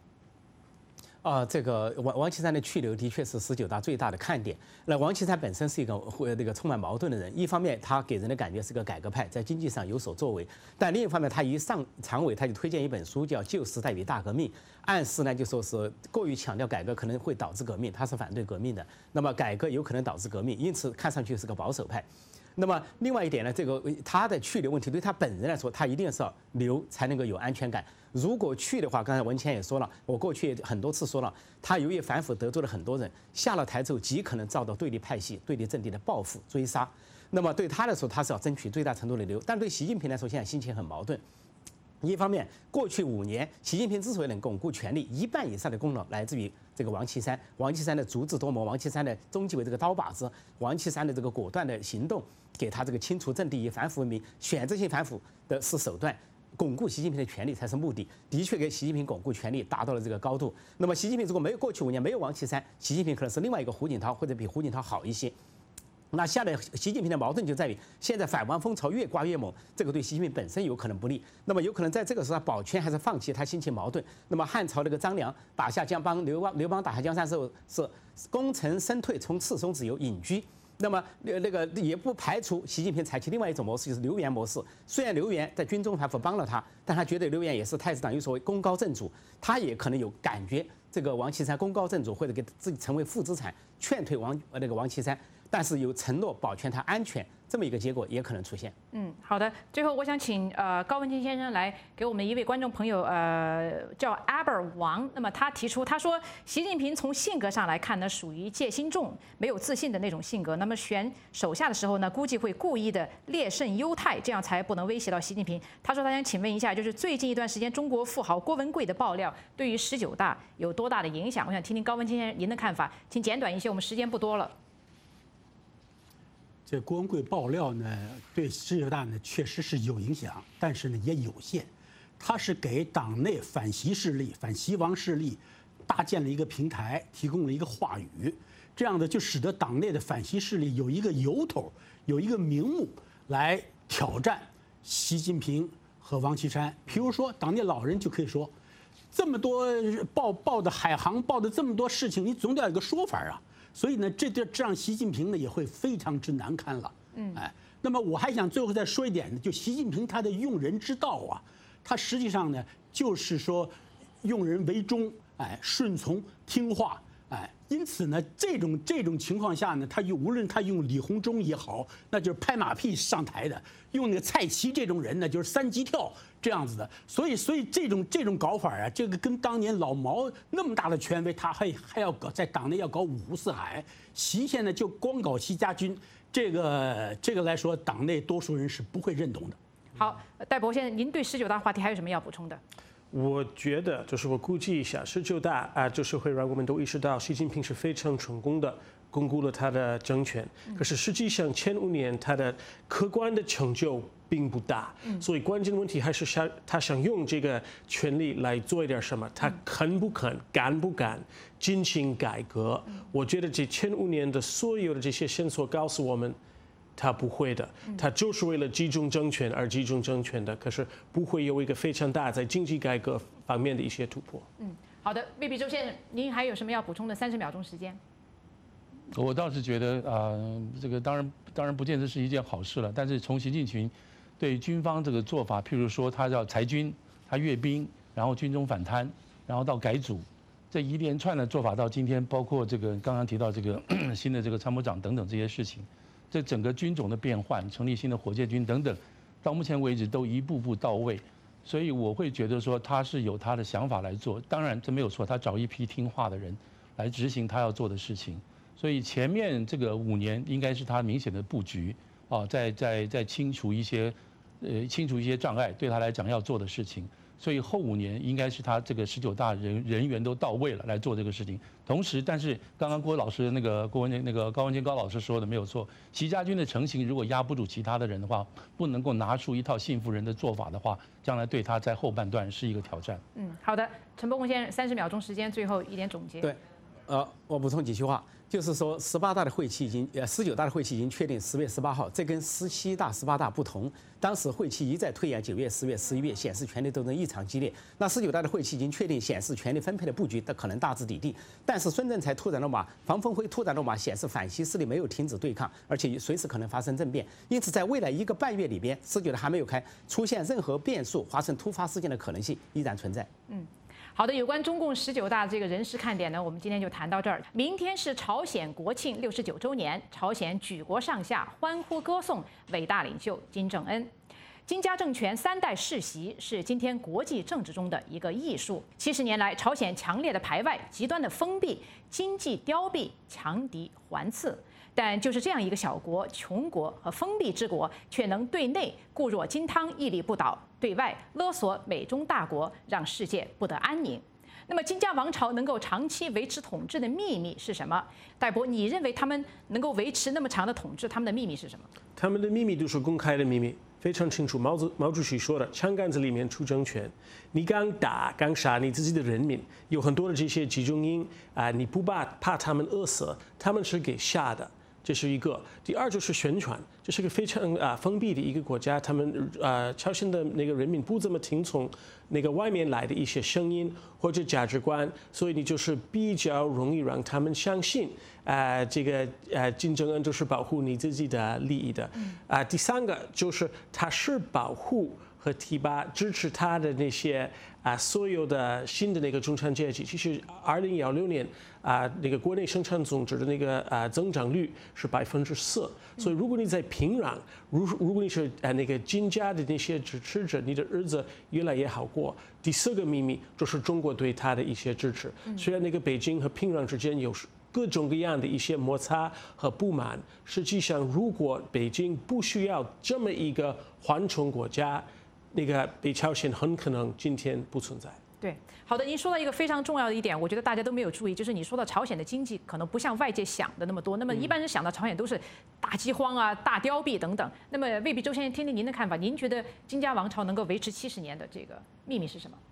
这个王岐山的去留的确是19大最大的看点。那王岐山本身是一个充满矛盾的人，一方面他给人的感觉是个改革派，在经济上有所作为，但另一方面他一上常委他就推荐一本书叫《旧时代与大革命》，暗示呢就说是过于强调改革可能会导致革命，他是反对革命的。那么改革有可能导致革命，因此看上去是个保守派。那么另外一点呢，这个他的去留问题对他本人来说，他一定是要留才能够有安全感。如果去的话，刚才文谦也说了，我过去很多次说了，他由于反腐得罪了很多人，下了台之后极可能遭到对立派系、对立阵地的报复追杀。那么对他来说，他是要争取最大程度的留，但对习近平来说，现在心情很矛盾。一方面，过去5年，习近平之所以能巩固权力，1半以上的功劳来自于这个王岐山。王岐山的足智多谋，王岐山的中纪委这个刀把子，王岐山的这个果断的行动，给他这个清除阵地以反腐为名，选择性反腐的是手段，巩固习近平的权力才是目的。的确给习近平巩固权力达到了这个高度。那么习近平如果没有过去5年没有王岐山，习近平可能是另外一个胡锦涛，或者比胡锦涛好一些。那下来，习近平的矛盾就在于，现在反王风潮越刮越猛，这个对习近平本身有可能不利。那么有可能在这个时候他保全还是放弃，他心情矛盾。那么汉朝那个张良打下江帮，刘邦打下江山时候是功成身退，从赤松子游隐居。那么那个也不排除习近平采取另外一种模式，就是刘源模式。虽然刘源在军中反腐帮了他，但他觉得刘源也是太子党有所谓功高震主，他也可能有感觉这个王岐山功高震主，或者给自己成为负资产，劝退王岐山。但是有承诺保全他安全，这么一个结果也可能出现。 好的。最后我想请高文清先生来给我们一位观众朋友叫 Aber 王，那么他提出，他说习近平从性格上来看呢，属于戒心重、没有自信的那种性格。那么选手下的时候呢，估计会故意的劣胜优汰，这样才不能威胁到习近平。他说他想请问一下，就是最近一段时间中国富豪郭文贵的爆料，对于19大有多大的影响？我想听听高文清先生您的看法，请简短一些，我们时间不多了。 这郭文贵爆料呢，对19大呢确实是有影响，但是呢也有限。他是给党内反习势力、反习王势力搭建了一个平台，提供了一个话语，这样的就使得党内的反西势力有一个由头，有一个名目来挑战习近平和王岐山。比如说，党内老人就可以说，这么多报的海航报的这么多事情，你总得有个说法啊。所以呢，这让习近平呢也会非常之难堪了。那么我还想最后再说一点呢，就习近平他的用人之道啊，他实际上呢就是说用人为忠，顺从听话，因此呢，这种情况下呢，无论他用李鸿忠也好，那就是拍马屁上台的；用那个蔡奇这种人呢，就是三级跳这样子的。所以这种搞法啊，这个跟当年老毛那么大的权威，他还要搞在党内要搞五湖四海。习现在就光搞习家军，这个来说，党内多数人是不会认同的。 好，戴博先生，您对19大话题还有什么要补充的？ 我觉得就是我估计一下，19大就是会让我们都意识到，习近平是非常成功的巩固了他的政权。可是实际上前5年他的客观的成就并不大，所以关键的问题还是他想用这个权力来做一点什么，他肯不肯、敢不敢进行改革？我觉得这前5年的所有的这些线索告诉我们。他不会的，他就是为了集中政权而集中政权的，可是不会有一个非常大在经济改革方面的一些突破。 好的，魏必周先生，您还有什么要补充的？30秒钟时间。 我倒是觉得这个当然不见得是一件好事了，但是从习近平对军方这个做法，譬如说他要裁军，他阅兵，然后军中反贪，然后到改组，这一连串的做法到今天，包括这个刚刚提到这个新的这个参谋长等等这些事情。这整个军种的变换，成立新的火箭军等等，到目前为止都一步步到位，所以我会觉得说他是有他的想法来做，当然这没有错，他找一批听话的人来执行他要做的事情，所以前面这个5年应该是他明显的布局啊，在清除一些障碍，对他来讲要做的事情。所以后5年应该是他这个19大人员都到位了来做这个事情。同时，但是刚刚高文健高老师说的没有错，习家军的成型如果压不住其他的人的话，不能够拿出一套信服人的做法的话，将来对他在后半段是一个挑战。 好的，陈伯公先生，30秒钟时间，最后一点总结。 对，我补充几句话。就是说，19大的会期已经确定10月18号，这跟17大、18大不同。当时会期一再推延9月、10月、11月，显示权力斗争异常激烈。那19大的会期已经确定，显示权力分配的布局的可能大致底定。但是孙政才突然落马，房峰辉突然落马，显示反西势力没有停止对抗，而且随时可能发生政变。因此，在未来1个半月里边，19大还没有开，出现任何变数、发生突发事件的可能性依然存在。 好的，有关中共19大这个人事看点呢，我们今天就谈到这儿。明天是朝鲜国庆69周年，朝鲜举国上下欢呼歌颂伟大领袖金正恩。金家政权3代世袭是今天国际政治中的一个艺术。70年来，朝鲜强烈的排外、极端的封闭、经济凋敝、强敌环伺。但就是这样一个小国、穷国和封闭之国，却能对内固若金汤、屹立不倒，对外勒索美中大国，让世界不得安宁。那么金家王朝能够长期维持统治的秘密是什么？戴博，你认为他们能够维持那么长的统治，他们的秘密是什么？ 他们的秘密都是公开的秘密，非常清楚。毛主席说的，枪杆子里面出政权，你敢打敢杀你自己的人民，有很多的这些集中营你不怕他们饿死，他们是给吓的。这是一个。第二就是宣传，这是一个非常封闭的一个国家，他们朝鲜的那个人民不怎么听从那个外面来的一些声音或者价值观，所以你就是比较容易让他们相信这个金正恩就是保护你自己的利益的。第三个就是他是保护和提拔支持他的那些所有的新的那个中产阶级。其实2016年那个国内生产总值的那个增长率是4%，所以如果你在平壤，如果你是那个金家的那些支持者，你的日子越来越好过。第4个秘密就是中国对他的一些支持，虽然那个北京和平壤之间有各种各样的一些摩擦和不满，实际上如果北京不需要这么一个缓冲国家，那个北朝鲜很可能今天不存在。 对，好的，您说到一个非常重要的一点，我觉得大家都没有注意，就是你说到朝鲜的经济可能不像外界想的那么多。那么一般人想到朝鲜都是大饥荒大凋敝等等。那么未必周先生听听您的看法，您觉得金家王朝能够维持70年的这个秘密是什么？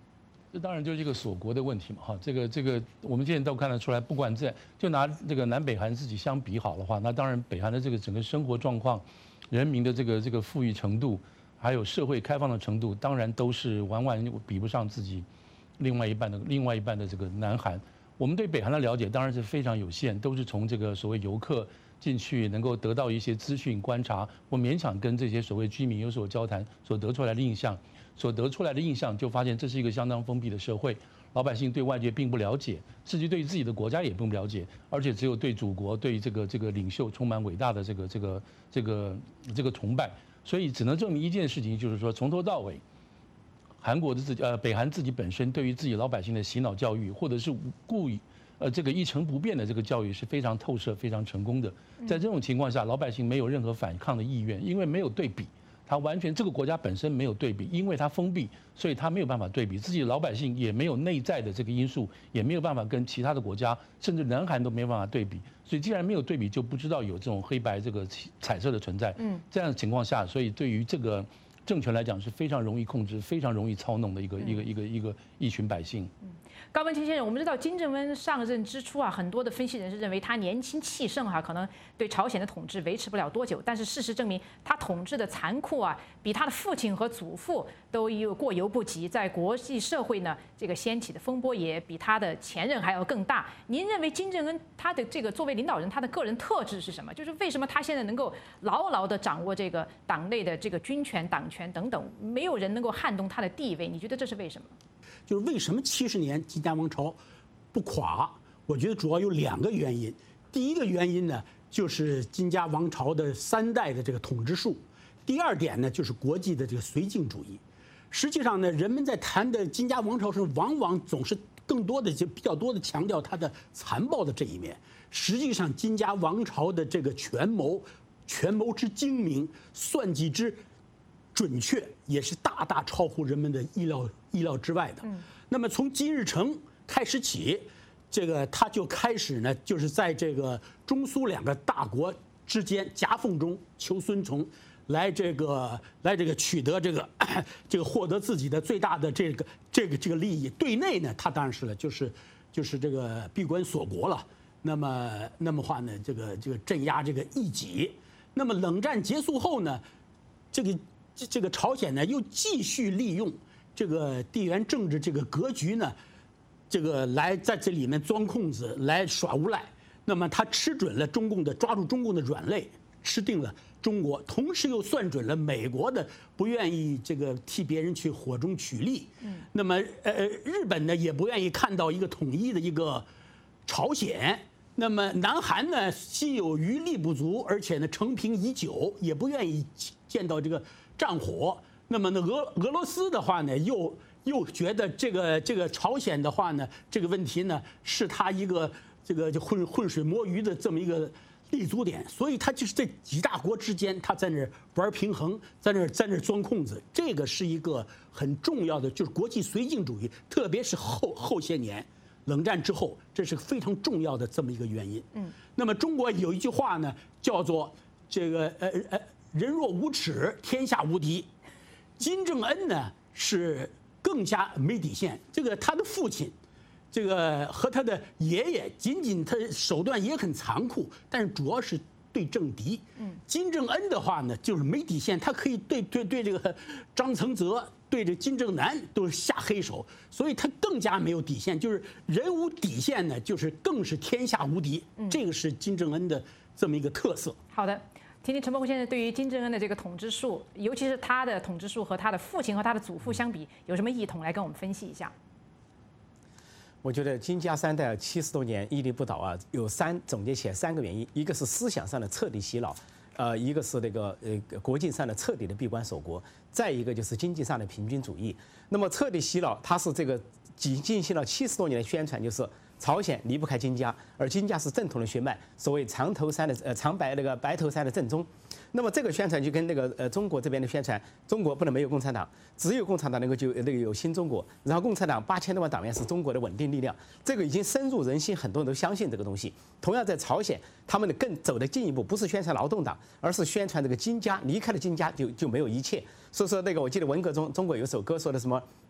这当然就是一个锁国的问题嘛，哈，这个我们现在都看得出来，不管就拿这个南北韩自己相比好的话，那当然北韩的这个整个生活状况、人民的这个富裕程度，还有社会开放的程度，当然都是完比不上自己另外一半的这个南韩。我们对北韩的了解当然是非常有限，都是从这个所谓游客进去能够得到一些资讯观察，或勉强跟这些所谓居民有所交谈所得出来的印象，就发现这是一个相当封闭的社会，老百姓对外界并不了解，甚至对自己的国家也并不了解，而且只有对祖国、对这个领袖充满伟大的这个崇拜，所以只能证明一件事情，就是说从头到尾，北韩自己本身对于自己老百姓的洗脑教育，或者是故意这个一成不变的这个教育是非常透彻、非常成功的。在这种情况下，老百姓没有任何反抗的意愿，因为没有对比。它完全这个国家本身没有对比，因为它封闭，所以它没有办法对比，自己的老百姓也没有内在的这个因素，也没有办法跟其他的国家，甚至南韩都没有办法对比。所以既然没有对比，就不知道有这种黑白这个彩色的存在。这样的情况下，所以对于这个政权来讲是非常容易控制、非常容易操弄的一群百姓。 高文清先生，我们知道金正恩上任之初啊，很多的分析人士认为他年轻气盛可能对朝鲜的统治维持不了多久。但是事实证明，他统治的残酷比他的父亲和祖父都过犹不及。在国际社会呢，这个掀起的风波也比他的前任还要更大。您认为金正恩他的这个作为领导人，他的个人特质是什么？就是为什么他现在能够牢牢地掌握这个党内的这个军权、党权等等，没有人能够撼动他的地位？你觉得这是为什么？ 就是为什么70年金家王朝不垮？我觉得主要有2个原因。第一个原因呢，就是金家王朝的3代的这个统治术；第二点呢，就是国际的这个绥靖主义。实际上呢，人们在谈的金家王朝时，往往总是比较多的强调它的残暴的这一面。实际上，金家王朝的这个权谋之精明，算计之准确，也是大大超乎人们的意料之外的。那么从金日成开始起，他就开始呢，就是在这个中苏2个大国之间夹缝中求孙从，来这个取得这个获得自己的最大的这个利益。对内呢，他当然是了，就是这个闭关锁国了。那么话呢，这个镇压这个异己。那么冷战结束后呢，这个朝鲜呢又继续利用这个地缘政治这个格局呢，来在这里面钻空子，来耍无赖。那么他吃准了抓住中共的软肋，吃定了中国，同时又算准了美国的不愿意替别人去火中取栗。那么日本呢也不愿意看到一个统一的一个朝鲜。那么南韩呢心有余力不足，而且呢成平已久，也不愿意见到这个战火。那么呢俄罗斯的话呢又觉得这个朝鲜的话呢，这个问题呢是他一个就浑水摸鱼的这么一个立足点，所以他就是这几大国之间，他在那玩平衡，在那钻空子。这个是一个很重要的，就是国际绥靖主义，特别是后些年。冷战之后，这是非常重要的这么一个原因。那么中国有一句话呢，叫做人若无耻，天下无敌。金正恩呢是更加没底线。他的父亲，和他的爷爷，仅他手段也很残酷，但是主要是对政敌。金正恩的话呢，就是没底线，他可以对这个张承泽。对着金正男都是下黑手，所以他更加没有底线。就是人无底线呢，就是更是天下无敌。这个是金正恩的这么一个特色。 好的，听听陈伯虎先生对于金正恩的这个统治术，尤其是他的统治术和他的父亲和他的祖父相比，有什么异同？来跟我们分析一下。 我觉得金家3代70多年屹立不倒有总结起来3个原因：一个是思想上的彻底洗脑。一个是国际上的彻底的闭关锁国，再一个就是经济上的平均主义。那么彻底洗脑，它是进行了70多年的宣传，就是朝鲜离不开金家，而金家是正统的血脉，所谓长白头山的正宗。那么这个宣传就跟中国这边的宣传，中国不能没有共产党，只有共产党能够有新中国，然后共产党8000多万党员是中国的稳定力量，这个已经深入人心，很多人都相信这个东西。同样在朝鲜，他们更走得进一步，不是宣传劳动党，而是宣传这个金家，离开了金家就没有一切。所以说我记得文革中中国有首歌说的什么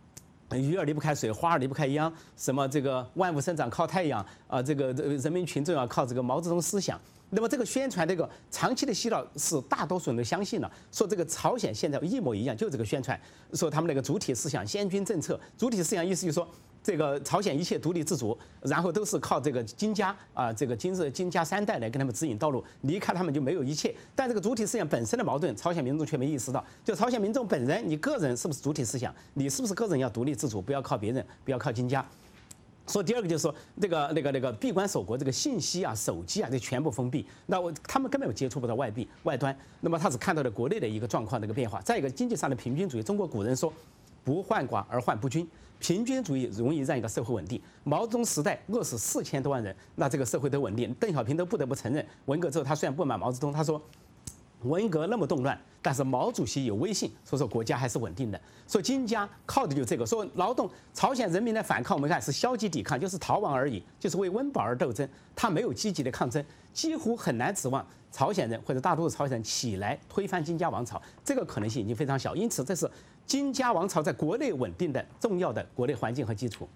鱼儿离不开水，花儿离不开秧，什么这个万物生长靠太阳啊，这个人民群众要靠这个毛泽东思想。那么这个宣传这个长期的洗脑是大多数人都相信了，说这个朝鲜现在一模一样，就这个宣传，说他们那个主体思想先军政策，主体思想意思就是说。这个朝鲜一切独立自主，然后都是靠这个金家啊，这个金家3代来跟他们指引道路，离开他们就没有一切。但这个主体思想本身的矛盾，朝鲜民众却没意识到。就朝鲜民众本人，你个人是不是主体思想？你是不是个人要独立自主，不要靠别人，不要靠金家？说第二个就是说，那个闭关锁国，这个信息啊、手机啊，这全部封闭。那他们根本接触不到外端。那么他只看到了国内的一个状况的一个变化。再一个，经济上的平均主义，中国古人说，不患寡而患不均。平均主义容易让一个社会稳定。毛泽东时代饿死4000多万人，那这个社会都稳定。邓小平都不得不承认，文革之后他虽然不满毛泽东，他说文革那么动乱，但是毛主席有威信，所以说国家还是稳定的。说金家靠的就是这个，说劳动朝鲜人民的反抗，我们看是消极抵抗，就是逃亡而已，就是为温饱而斗争，他没有积极的抗争，几乎很难指望朝鲜人或者大多数朝鲜人起来推翻金家王朝，这个可能性已经非常小。因此，这是金家王朝在国内稳定的重要的国内环境和基础。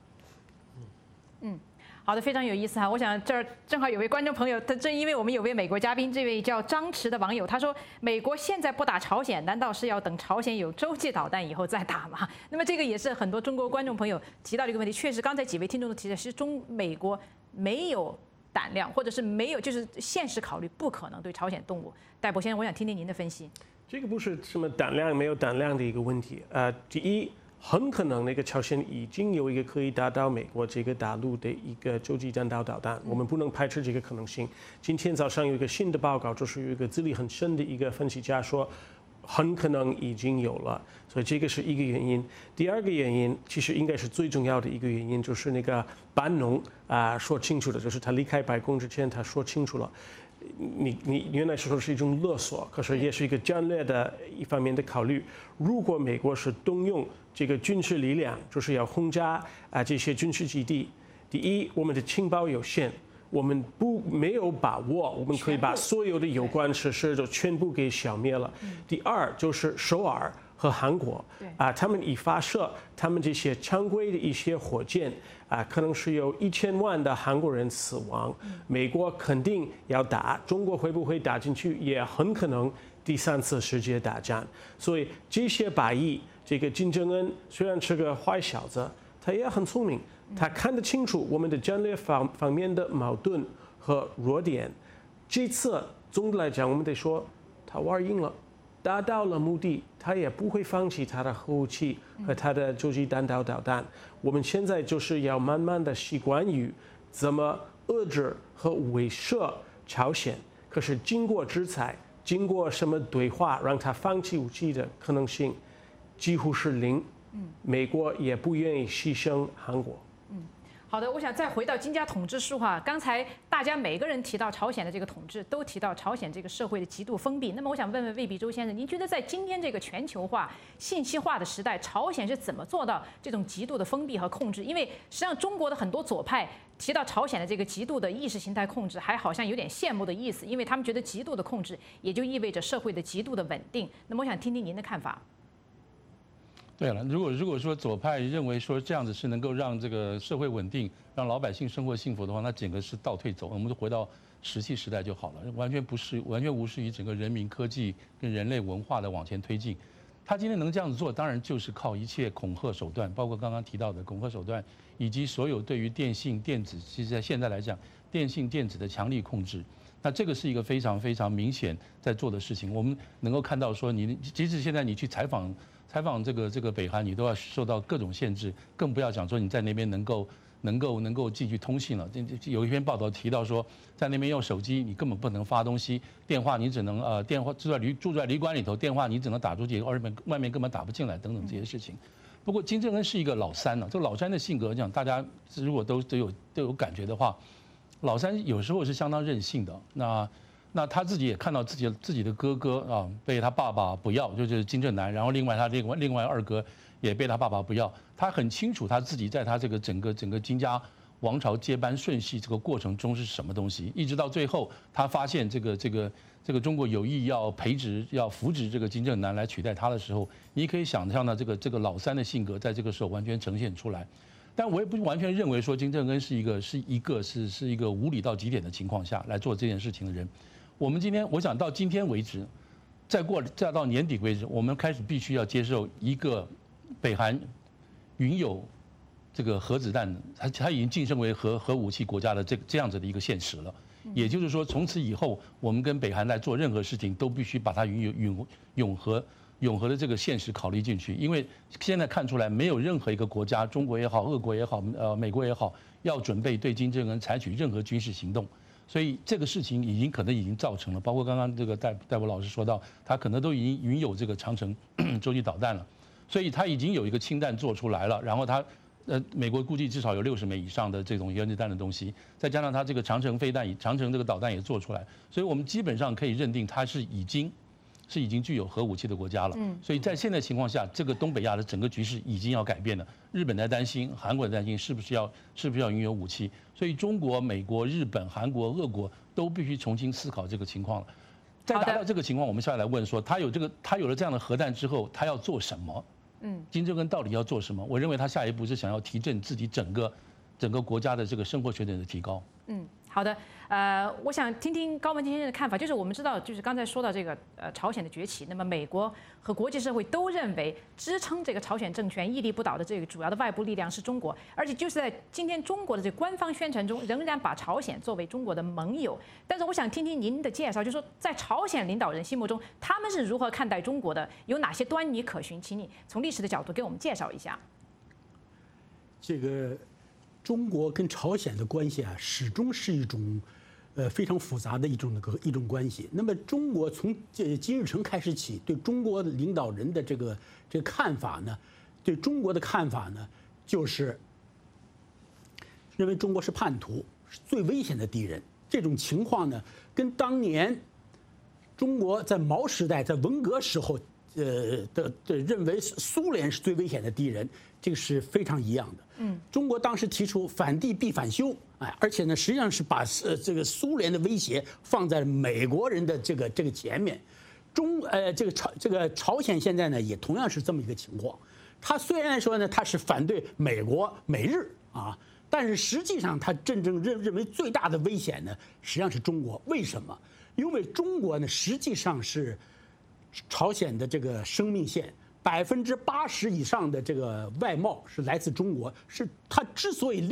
好的，非常有意思哈。我想这儿正好有位观众朋友，他正因为我们有位美国嘉宾，这位叫张弛的网友，他说美国现在不打朝鲜，难道是要等朝鲜有洲际导弹以后再打吗？那么这个也是很多中国观众朋友提到的一个问题。确实，刚才几位听众都提到，是美国没有胆量，或者是没有，就是现实考虑不可能对朝鲜动武。戴博先生，我想听听您的分析。 这个不是什么胆量没有胆量的一个问题。第一，很可能那个朝鲜已经有一个可以打到美国这个大陆的一个洲际弹道导弹，我们不能排除这个可能性。今天早上有一个新的报告，就是有一个资历很深的一个分析家说，很可能已经有了，所以这个是一个原因。第二个原因，其实应该是最重要的一个原因，就是那个班农说清楚的，就是他离开白宫之前他说清楚了。你原来说是一种勒索，可是也是一个战略的一方面的考虑。如果美国是动用这个军事力量，就是要轰炸这些军事基地，第一，我们的情报有限，我们没有把握，我们可以把所有的有关设施都全部给消灭了。第二就是首尔和韩国，他们一发射他们这些常规的一些火箭，可能是有1000万的韩国人死亡，美国肯定要打，中国会不会打进去，也很可能第3次世界大战。所以这些把义，这个金正恩虽然是个坏小子，他也很聪明，他看得清楚我们的战略方面的矛盾和弱点。这次总的来讲，我们得说他玩赢了。达到了目的，他也不会放弃他的核武器和他的洲际弹道导弹。我们现在就是要慢慢的习惯于怎么遏制和威慑朝鲜。可是经过制裁，经过什么对话，让他放弃武器的可能性几乎是0。美国也不愿意牺牲韩国。 好的，我想再回到金家统治术哈。刚才大家每个人提到朝鲜的这个统治，都提到朝鲜这个社会的极度封闭。那么我想问问魏必洲先生，您觉得在今天这个全球化、信息化的时代，朝鲜是怎么做到这种极度的封闭和控制？因为实际上中国的很多左派提到朝鲜的这个极度的意识形态控制，还好像有点羡慕的意思，因为他们觉得极度的控制也就意味着社会的极度的稳定。那么我想听听您的看法。 对了，如果说左派认为说这样子是能够让这个社会稳定，让老百姓生活幸福的话，那整个是倒退走，我们就回到石器时代就好了，完全无视于整个人民科技跟人类文化的往前推进。他今天能这样子做，当然就是靠一切恐吓手段，包括刚刚提到的恐吓手段，以及所有对于电信电子，其实在现在来讲，电信电子的强力控制。那这个是一个非常非常明显在做的事情。我们能够看到说，即使现在你去采访这个北韩，你都要受到各种限制，更不要讲说你在那边能够继续通信了。有一篇报道提到说，在那边用手机你根本不能发东西，电话你只能电话住在旅馆里头，电话你只能打出去，外面根本打不进来等等这些事情。不过金正恩是一个老三了，这个老三的性格讲，大家如果都有感觉的话，老三有时候是相当任性的。那他自己也看到自己的哥哥啊被他爸爸不要，就是金正男，然后另外二哥也被他爸爸不要。他很清楚他自己在他这个整个金家王朝接班顺序这个过程中是什么东西，一直到最后他发现这个中国有意要扶植这个金正男来取代他的时候，你可以想象到这个老三的性格在这个时候完全呈现出来。但我也不完全认为说金正恩是一个无理到极点的情况下来做这件事情的人。我想到今天为止，再到年底为止，我们开始必须要接受一个北韩拥有这个核子弹，它已经晋升为核武器国家的这样子的一个现实了。也就是说，从此以后，我们跟北韩来做任何事情，都必须把它永和的这个现实考虑进去。因为现在看出来，没有任何一个国家，中国也好，俄国也好，美国也好，要准备对金正恩采取任何军事行动。所以这个事情可能已经造成了，包括刚刚这个戴博老师说到，他可能都已经拥有这个长城洲际导弹了。所以他已经有一个氢弹做出来了，然后美国估计至少有60枚以上的这种原子弹的东西，再加上他这个长城这个导弹也做出来，所以我们基本上可以认定它是已经具有核武器的国家了。所以在现在情况下，这个东北亚的整个局势已经要改变了。日本在担心，韩国在担心是不是要拥有武器，所以中国、美国、日本、韩国、俄国都必须重新思考这个情况了。再达到这个情况，我们下来问说，他有了这样的核弹之后，他要做什么？金正恩到底要做什么？我认为他下一步是想要提振自己整个国家的这个生活水准的提高。 好的，我想听听高文先生的看法。就是我们知道，就是刚才说到这个朝鲜的崛起，那么美国和国际社会都认为支撑这个朝鲜政权屹立不倒的这个主要的外部力量是中国，而且就是在今天中国的这个官方宣传中，仍然把朝鲜作为中国的盟友。但是我想听听您的介绍，就是说在朝鲜领导人心目中，他们是如何看待中国的，有哪些端倪可循？请你从历史的角度给我们介绍一下。 这个中国跟朝鲜的关系啊，始终是一种非常复杂的一种关系。那么中国从金日成开始起，对中国领导人的这个看法呢，对中国的看法呢，就是认为中国是叛徒，是最危险的敌人。这种情况呢，跟当年中国在毛时代、在文革时候认为苏联是最危险的敌人，这个是非常一样的。中国当时提出反帝必反修，而且呢，实际上是把这个苏联的威胁放在美国人的这个前面。这个朝鲜现在呢，也同样是这么一个情况。他虽然说呢，他是反对美国、美日啊，但是实际上他真正认为最大的危险呢，实际上是中国。为什么？因为中国呢，实际上是朝鲜的这个生命线，80%以上的这个外贸是来自中国。是它之所以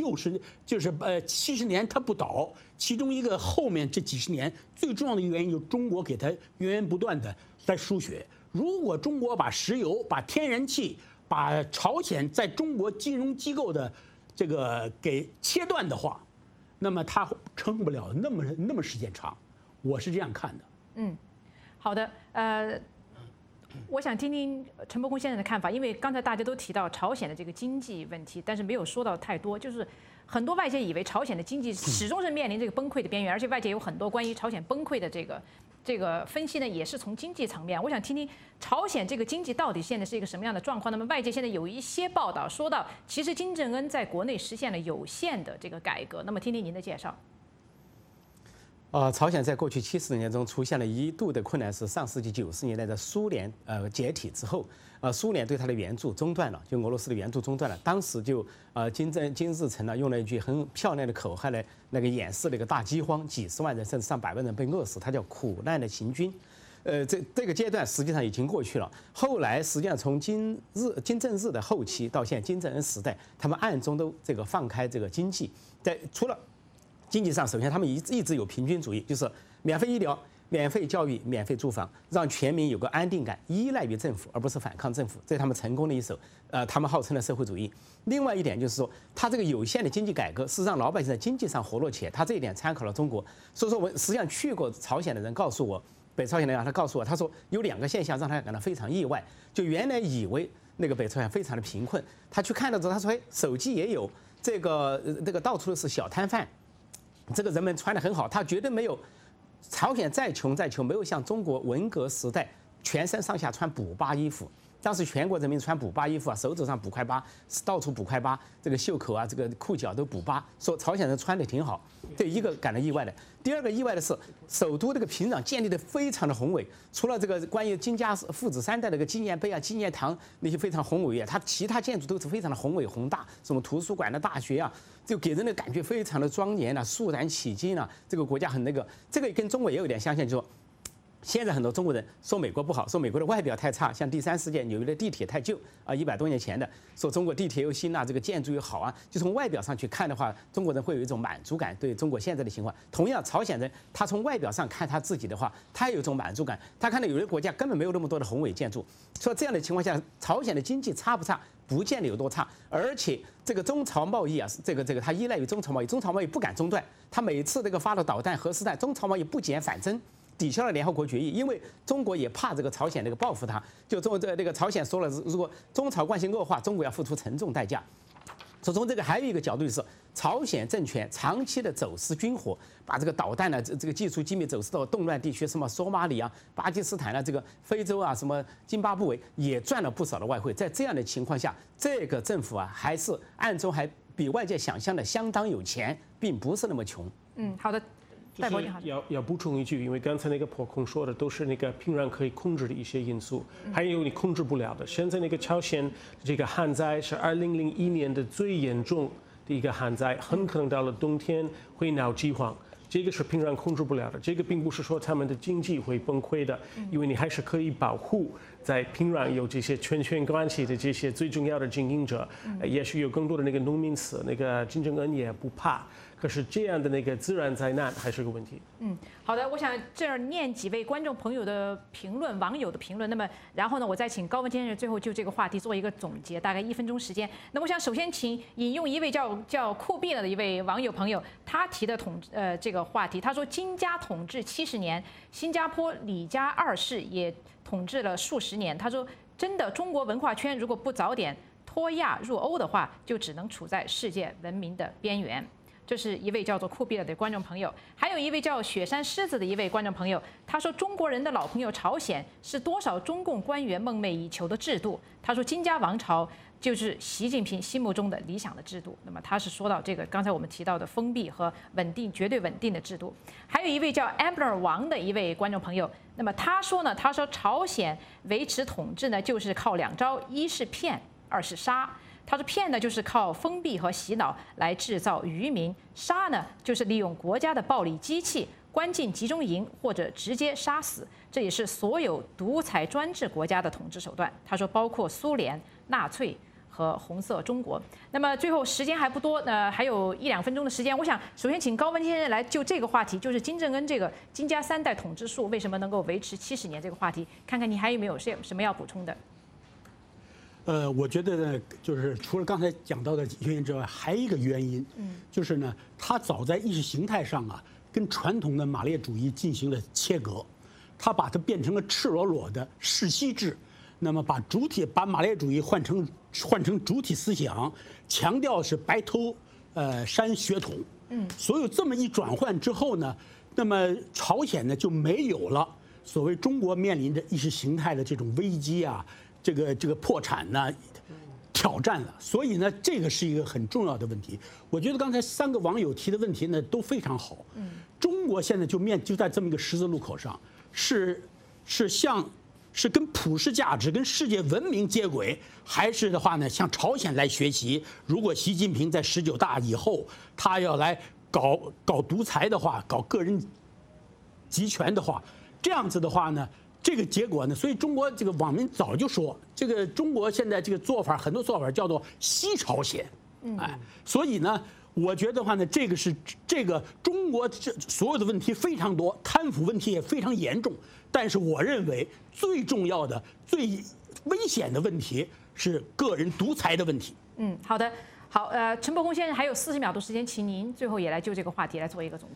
70年它不倒，其中一个后面这几十年最重要的原因就是中国给它源源不断的在输血。如果中国把石油、把天然气、把朝鲜在中国金融机构的这个给切断的话，那么它撑不了那么时间长。我是这样看的。 好的，我想听听陈伯公先生的看法，因为刚才大家都提到朝鲜的这个经济问题，但是没有说到太多。就是很多外界以为朝鲜的经济始终是面临这个崩溃的边缘，而且外界有很多关于朝鲜崩溃的这个分析呢，也是从经济层面。我想听听朝鲜这个经济到底现在是一个什么样的状况。那么外界现在有一些报道说到，其实金正恩在国内实现了有限的这个改革。那么听听您的介绍。 朝鲜在过去70年中出现了一度的困难，是上世纪90年代的苏联解体之后，苏联对它的援助中断了，就俄罗斯的援助中断了。当时就金日成呢用了一句很漂亮的口号来掩饰那个大饥荒，几十万人甚至上百万人被饿死，它叫苦难的行军。这个阶段实际上已经过去了。后来实际上从金正日的后期到现在金正恩时代，他们暗中都放开这个经济，除了经济上，首先他们一直有平均主义，就是免费医疗、免费教育、免费住房，让全民有个安定感，依赖于政府而不是反抗政府，这是他们成功的一手，他们号称的社会主义。另外一点就是说，他这个有限的经济改革是让老百姓在经济上活络起来，他这一点参考了中国。所以说我实际上去过朝鲜的人告诉我，北朝鲜人他告诉我，他说有2个现象让他感到非常意外。就原来以为那个北朝鲜非常的贫困，他去看了之后，他说手机也有，这个到处都是小摊贩。这个人们穿得很好，他绝对没有朝鲜再穷，没有像中国文革时代全身上下穿补巴衣服。 当时全国人民穿补疤衣服啊，手指上补块疤，到处补块疤，这个袖口啊，这个裤脚都补疤，说朝鲜人穿的挺好。这一个感到意外的。第二个意外的是，首都这个平壤建立的非常的宏伟，除了这个关于金家父子3代的个纪念碑啊、纪念堂那些非常宏伟啊，它其他建筑都是非常的宏伟宏大，什么图书馆的、大学啊，就给人的感觉非常的庄严啊、肃然起敬啊。这个国家很那个，这个跟中国也有点相像，就是说。现在很多中国人说美国不好，说美国的外表太差，像第3世界纽约的地铁太旧啊，100多年前的，说中国地铁又新啊，这个建筑又好啊，就从外表上去看的话，中国人会有一种满足感，对中国现在的情况。同样，朝鲜人他从外表上看他自己的话，他也有一种满足感，他看到有的国家根本没有那么多的宏伟建筑，说这样的情况下，朝鲜的经济差不差？不见得有多差，而且这个中朝贸易啊，这个它依赖于中朝贸易，中朝贸易不敢中断，他每次这个发了导弹、核试弹，中朝贸易不减反增。抵消了联合国决议，因为中国也怕这个朝鲜那个报复他，就这个朝鲜说了，如果中朝关系恶化，中国要付出沉重代价。所以从这个还有一个角度是，朝鲜政权长期的走私军火，把这个导弹呢，这个技术机密走私到动乱地区，什么索马里啊、巴基斯坦啊、这个非洲啊、什么津巴布韦，也赚了不少的外汇。在这样的情况下，这个政府啊，还是暗中还比外界想象的相当有钱，并不是那么穷。 好的。 就是要补充一句，因为刚才那个破空说的都是那个平壤可以控制的一些因素，还有你控制不了的。现在那个朝鲜这个旱灾是2001年的最严重的一个旱灾，很可能到了冬天会闹饥荒。这个是平壤控制不了的，这个并不是说他们的经济会崩溃的，因为你还是可以保护在平壤有这些权权关系的这些最重要的经营者，也许有更多的那个农民死，那个金正恩也不怕。可是这样的那个自然灾难还是个问题。 好的，我想这儿念几位观众朋友的评论，网友的评论。那么，然后呢，我再请高文先生最后就这个话题做一个总结，大概1分钟时间。那我想首先请引用一位叫酷毙了的一位网友朋友，他提的这个话题，他说金家统治70年，新加坡李家2世也统治了数十年。他说，真的中国文化圈如果不早点脱亚入欧的话，就只能处在世界文明的边缘。这是一位叫做酷毙了的观众朋友，还有一位叫雪山狮子的一位观众朋友，他说中国人的老朋友朝鲜是多少中共官员梦寐以求的制度。他说金家王朝就是习近平心目中的理想的制度。那么他是说到这个刚才我们提到的封闭和稳定、绝对稳定的制度。还有一位叫 Ambler 王的一位观众朋友，那么他说朝鲜维持统治呢，就是靠2招，一是骗，二是杀。他说骗呢，就是靠封闭和洗脑来制造愚民；杀呢，就是利用国家的暴力机器关进集中营或者直接杀死。这也是所有独裁专制国家的统治手段。他说，包括苏联、纳粹和红色中国。那么最后时间还不多，还有1-2分钟的时间，我想首先请高文先生来就这个话题，就是金正恩这个金家3代统治术为什么能够维持70年这个话题，看看你还有没有什么要补充的。 我觉得呢，就是除了刚才讲到的原因之外，还有一个原因，就是呢，他早在意识形态上啊，跟传统的马列主义进行了切割，他把它变成了赤裸裸的世袭制，那么把马列主义换成主体思想，强调是白头山血统，所有这么一转换之后呢，那么朝鲜呢就没有了所谓中国面临着意识形态的这种危机啊。这个破产呢，挑战了，所以呢，这个是一个很重要的问题。我觉得刚才3个网友提的问题呢都非常好。中国现在就在这么一个十字路口上，是跟普世价值、跟世界文明接轨，还是的话呢，向朝鲜来学习？如果习近平在19大以后，他要来搞独裁的话，搞个人集权的话，这样子的话呢？这个结果呢，所以中国这个网民早就说，这个中国现在这个做法，很多做法叫做西朝鲜，所以呢，我觉得话呢，这个中国所有的问题非常多，贪腐问题也非常严重，但是我认为最重要的、最危险的问题是个人独裁的问题。 好的，好，陈伯公先生还有40秒的时间，请您最后也来就这个话题来做一个总结。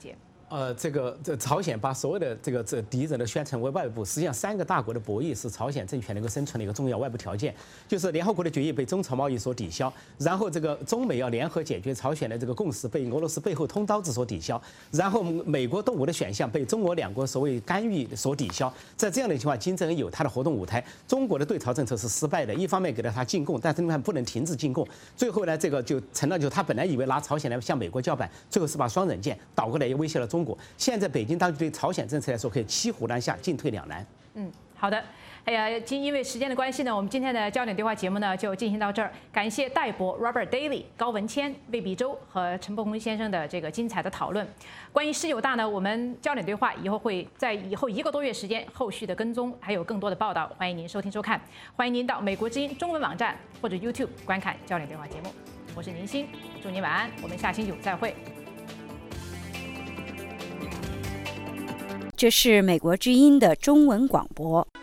这朝鲜把所有的这敌人都宣称为外部，实际上3个大国的博弈是朝鲜政权能够生存的一个重要外部条件，就是联合国的决议被中朝贸易所抵消，然后这个中美要联合解决朝鲜的这个共识被俄罗斯背后通刀子所抵消，然后美国动武的选项被中俄2国所谓干预所抵消。在这样的情况，金正恩有他的活动舞台，中国的对朝政策是失败的，一方面给了他进贡，但是另外不能停止进贡，最后呢，这个就成了就他本来以为拿朝鲜来向美国叫板，最后是把双刃剑倒过来，也威胁了中国。现在北京当局对朝鲜政策来说，可以骑虎难下，进退两难。 好的。哎呀，因为时间的关系呢，我们今天的焦点对话节目呢就进行到这儿。感谢戴博、Robert Daly、高文谦、魏必洲和陈伯宏先生的这个精彩的讨论。关于19大呢，我们焦点对话以后会在以后1个多月时间后续的跟踪，还有更多的报道，欢迎您收听收看。欢迎您到美国之音中文网站或者 YouTube 观看焦点对话节目。我是宁欣，祝您晚安，我们下星期5再会。 这是美国之音的中文广播。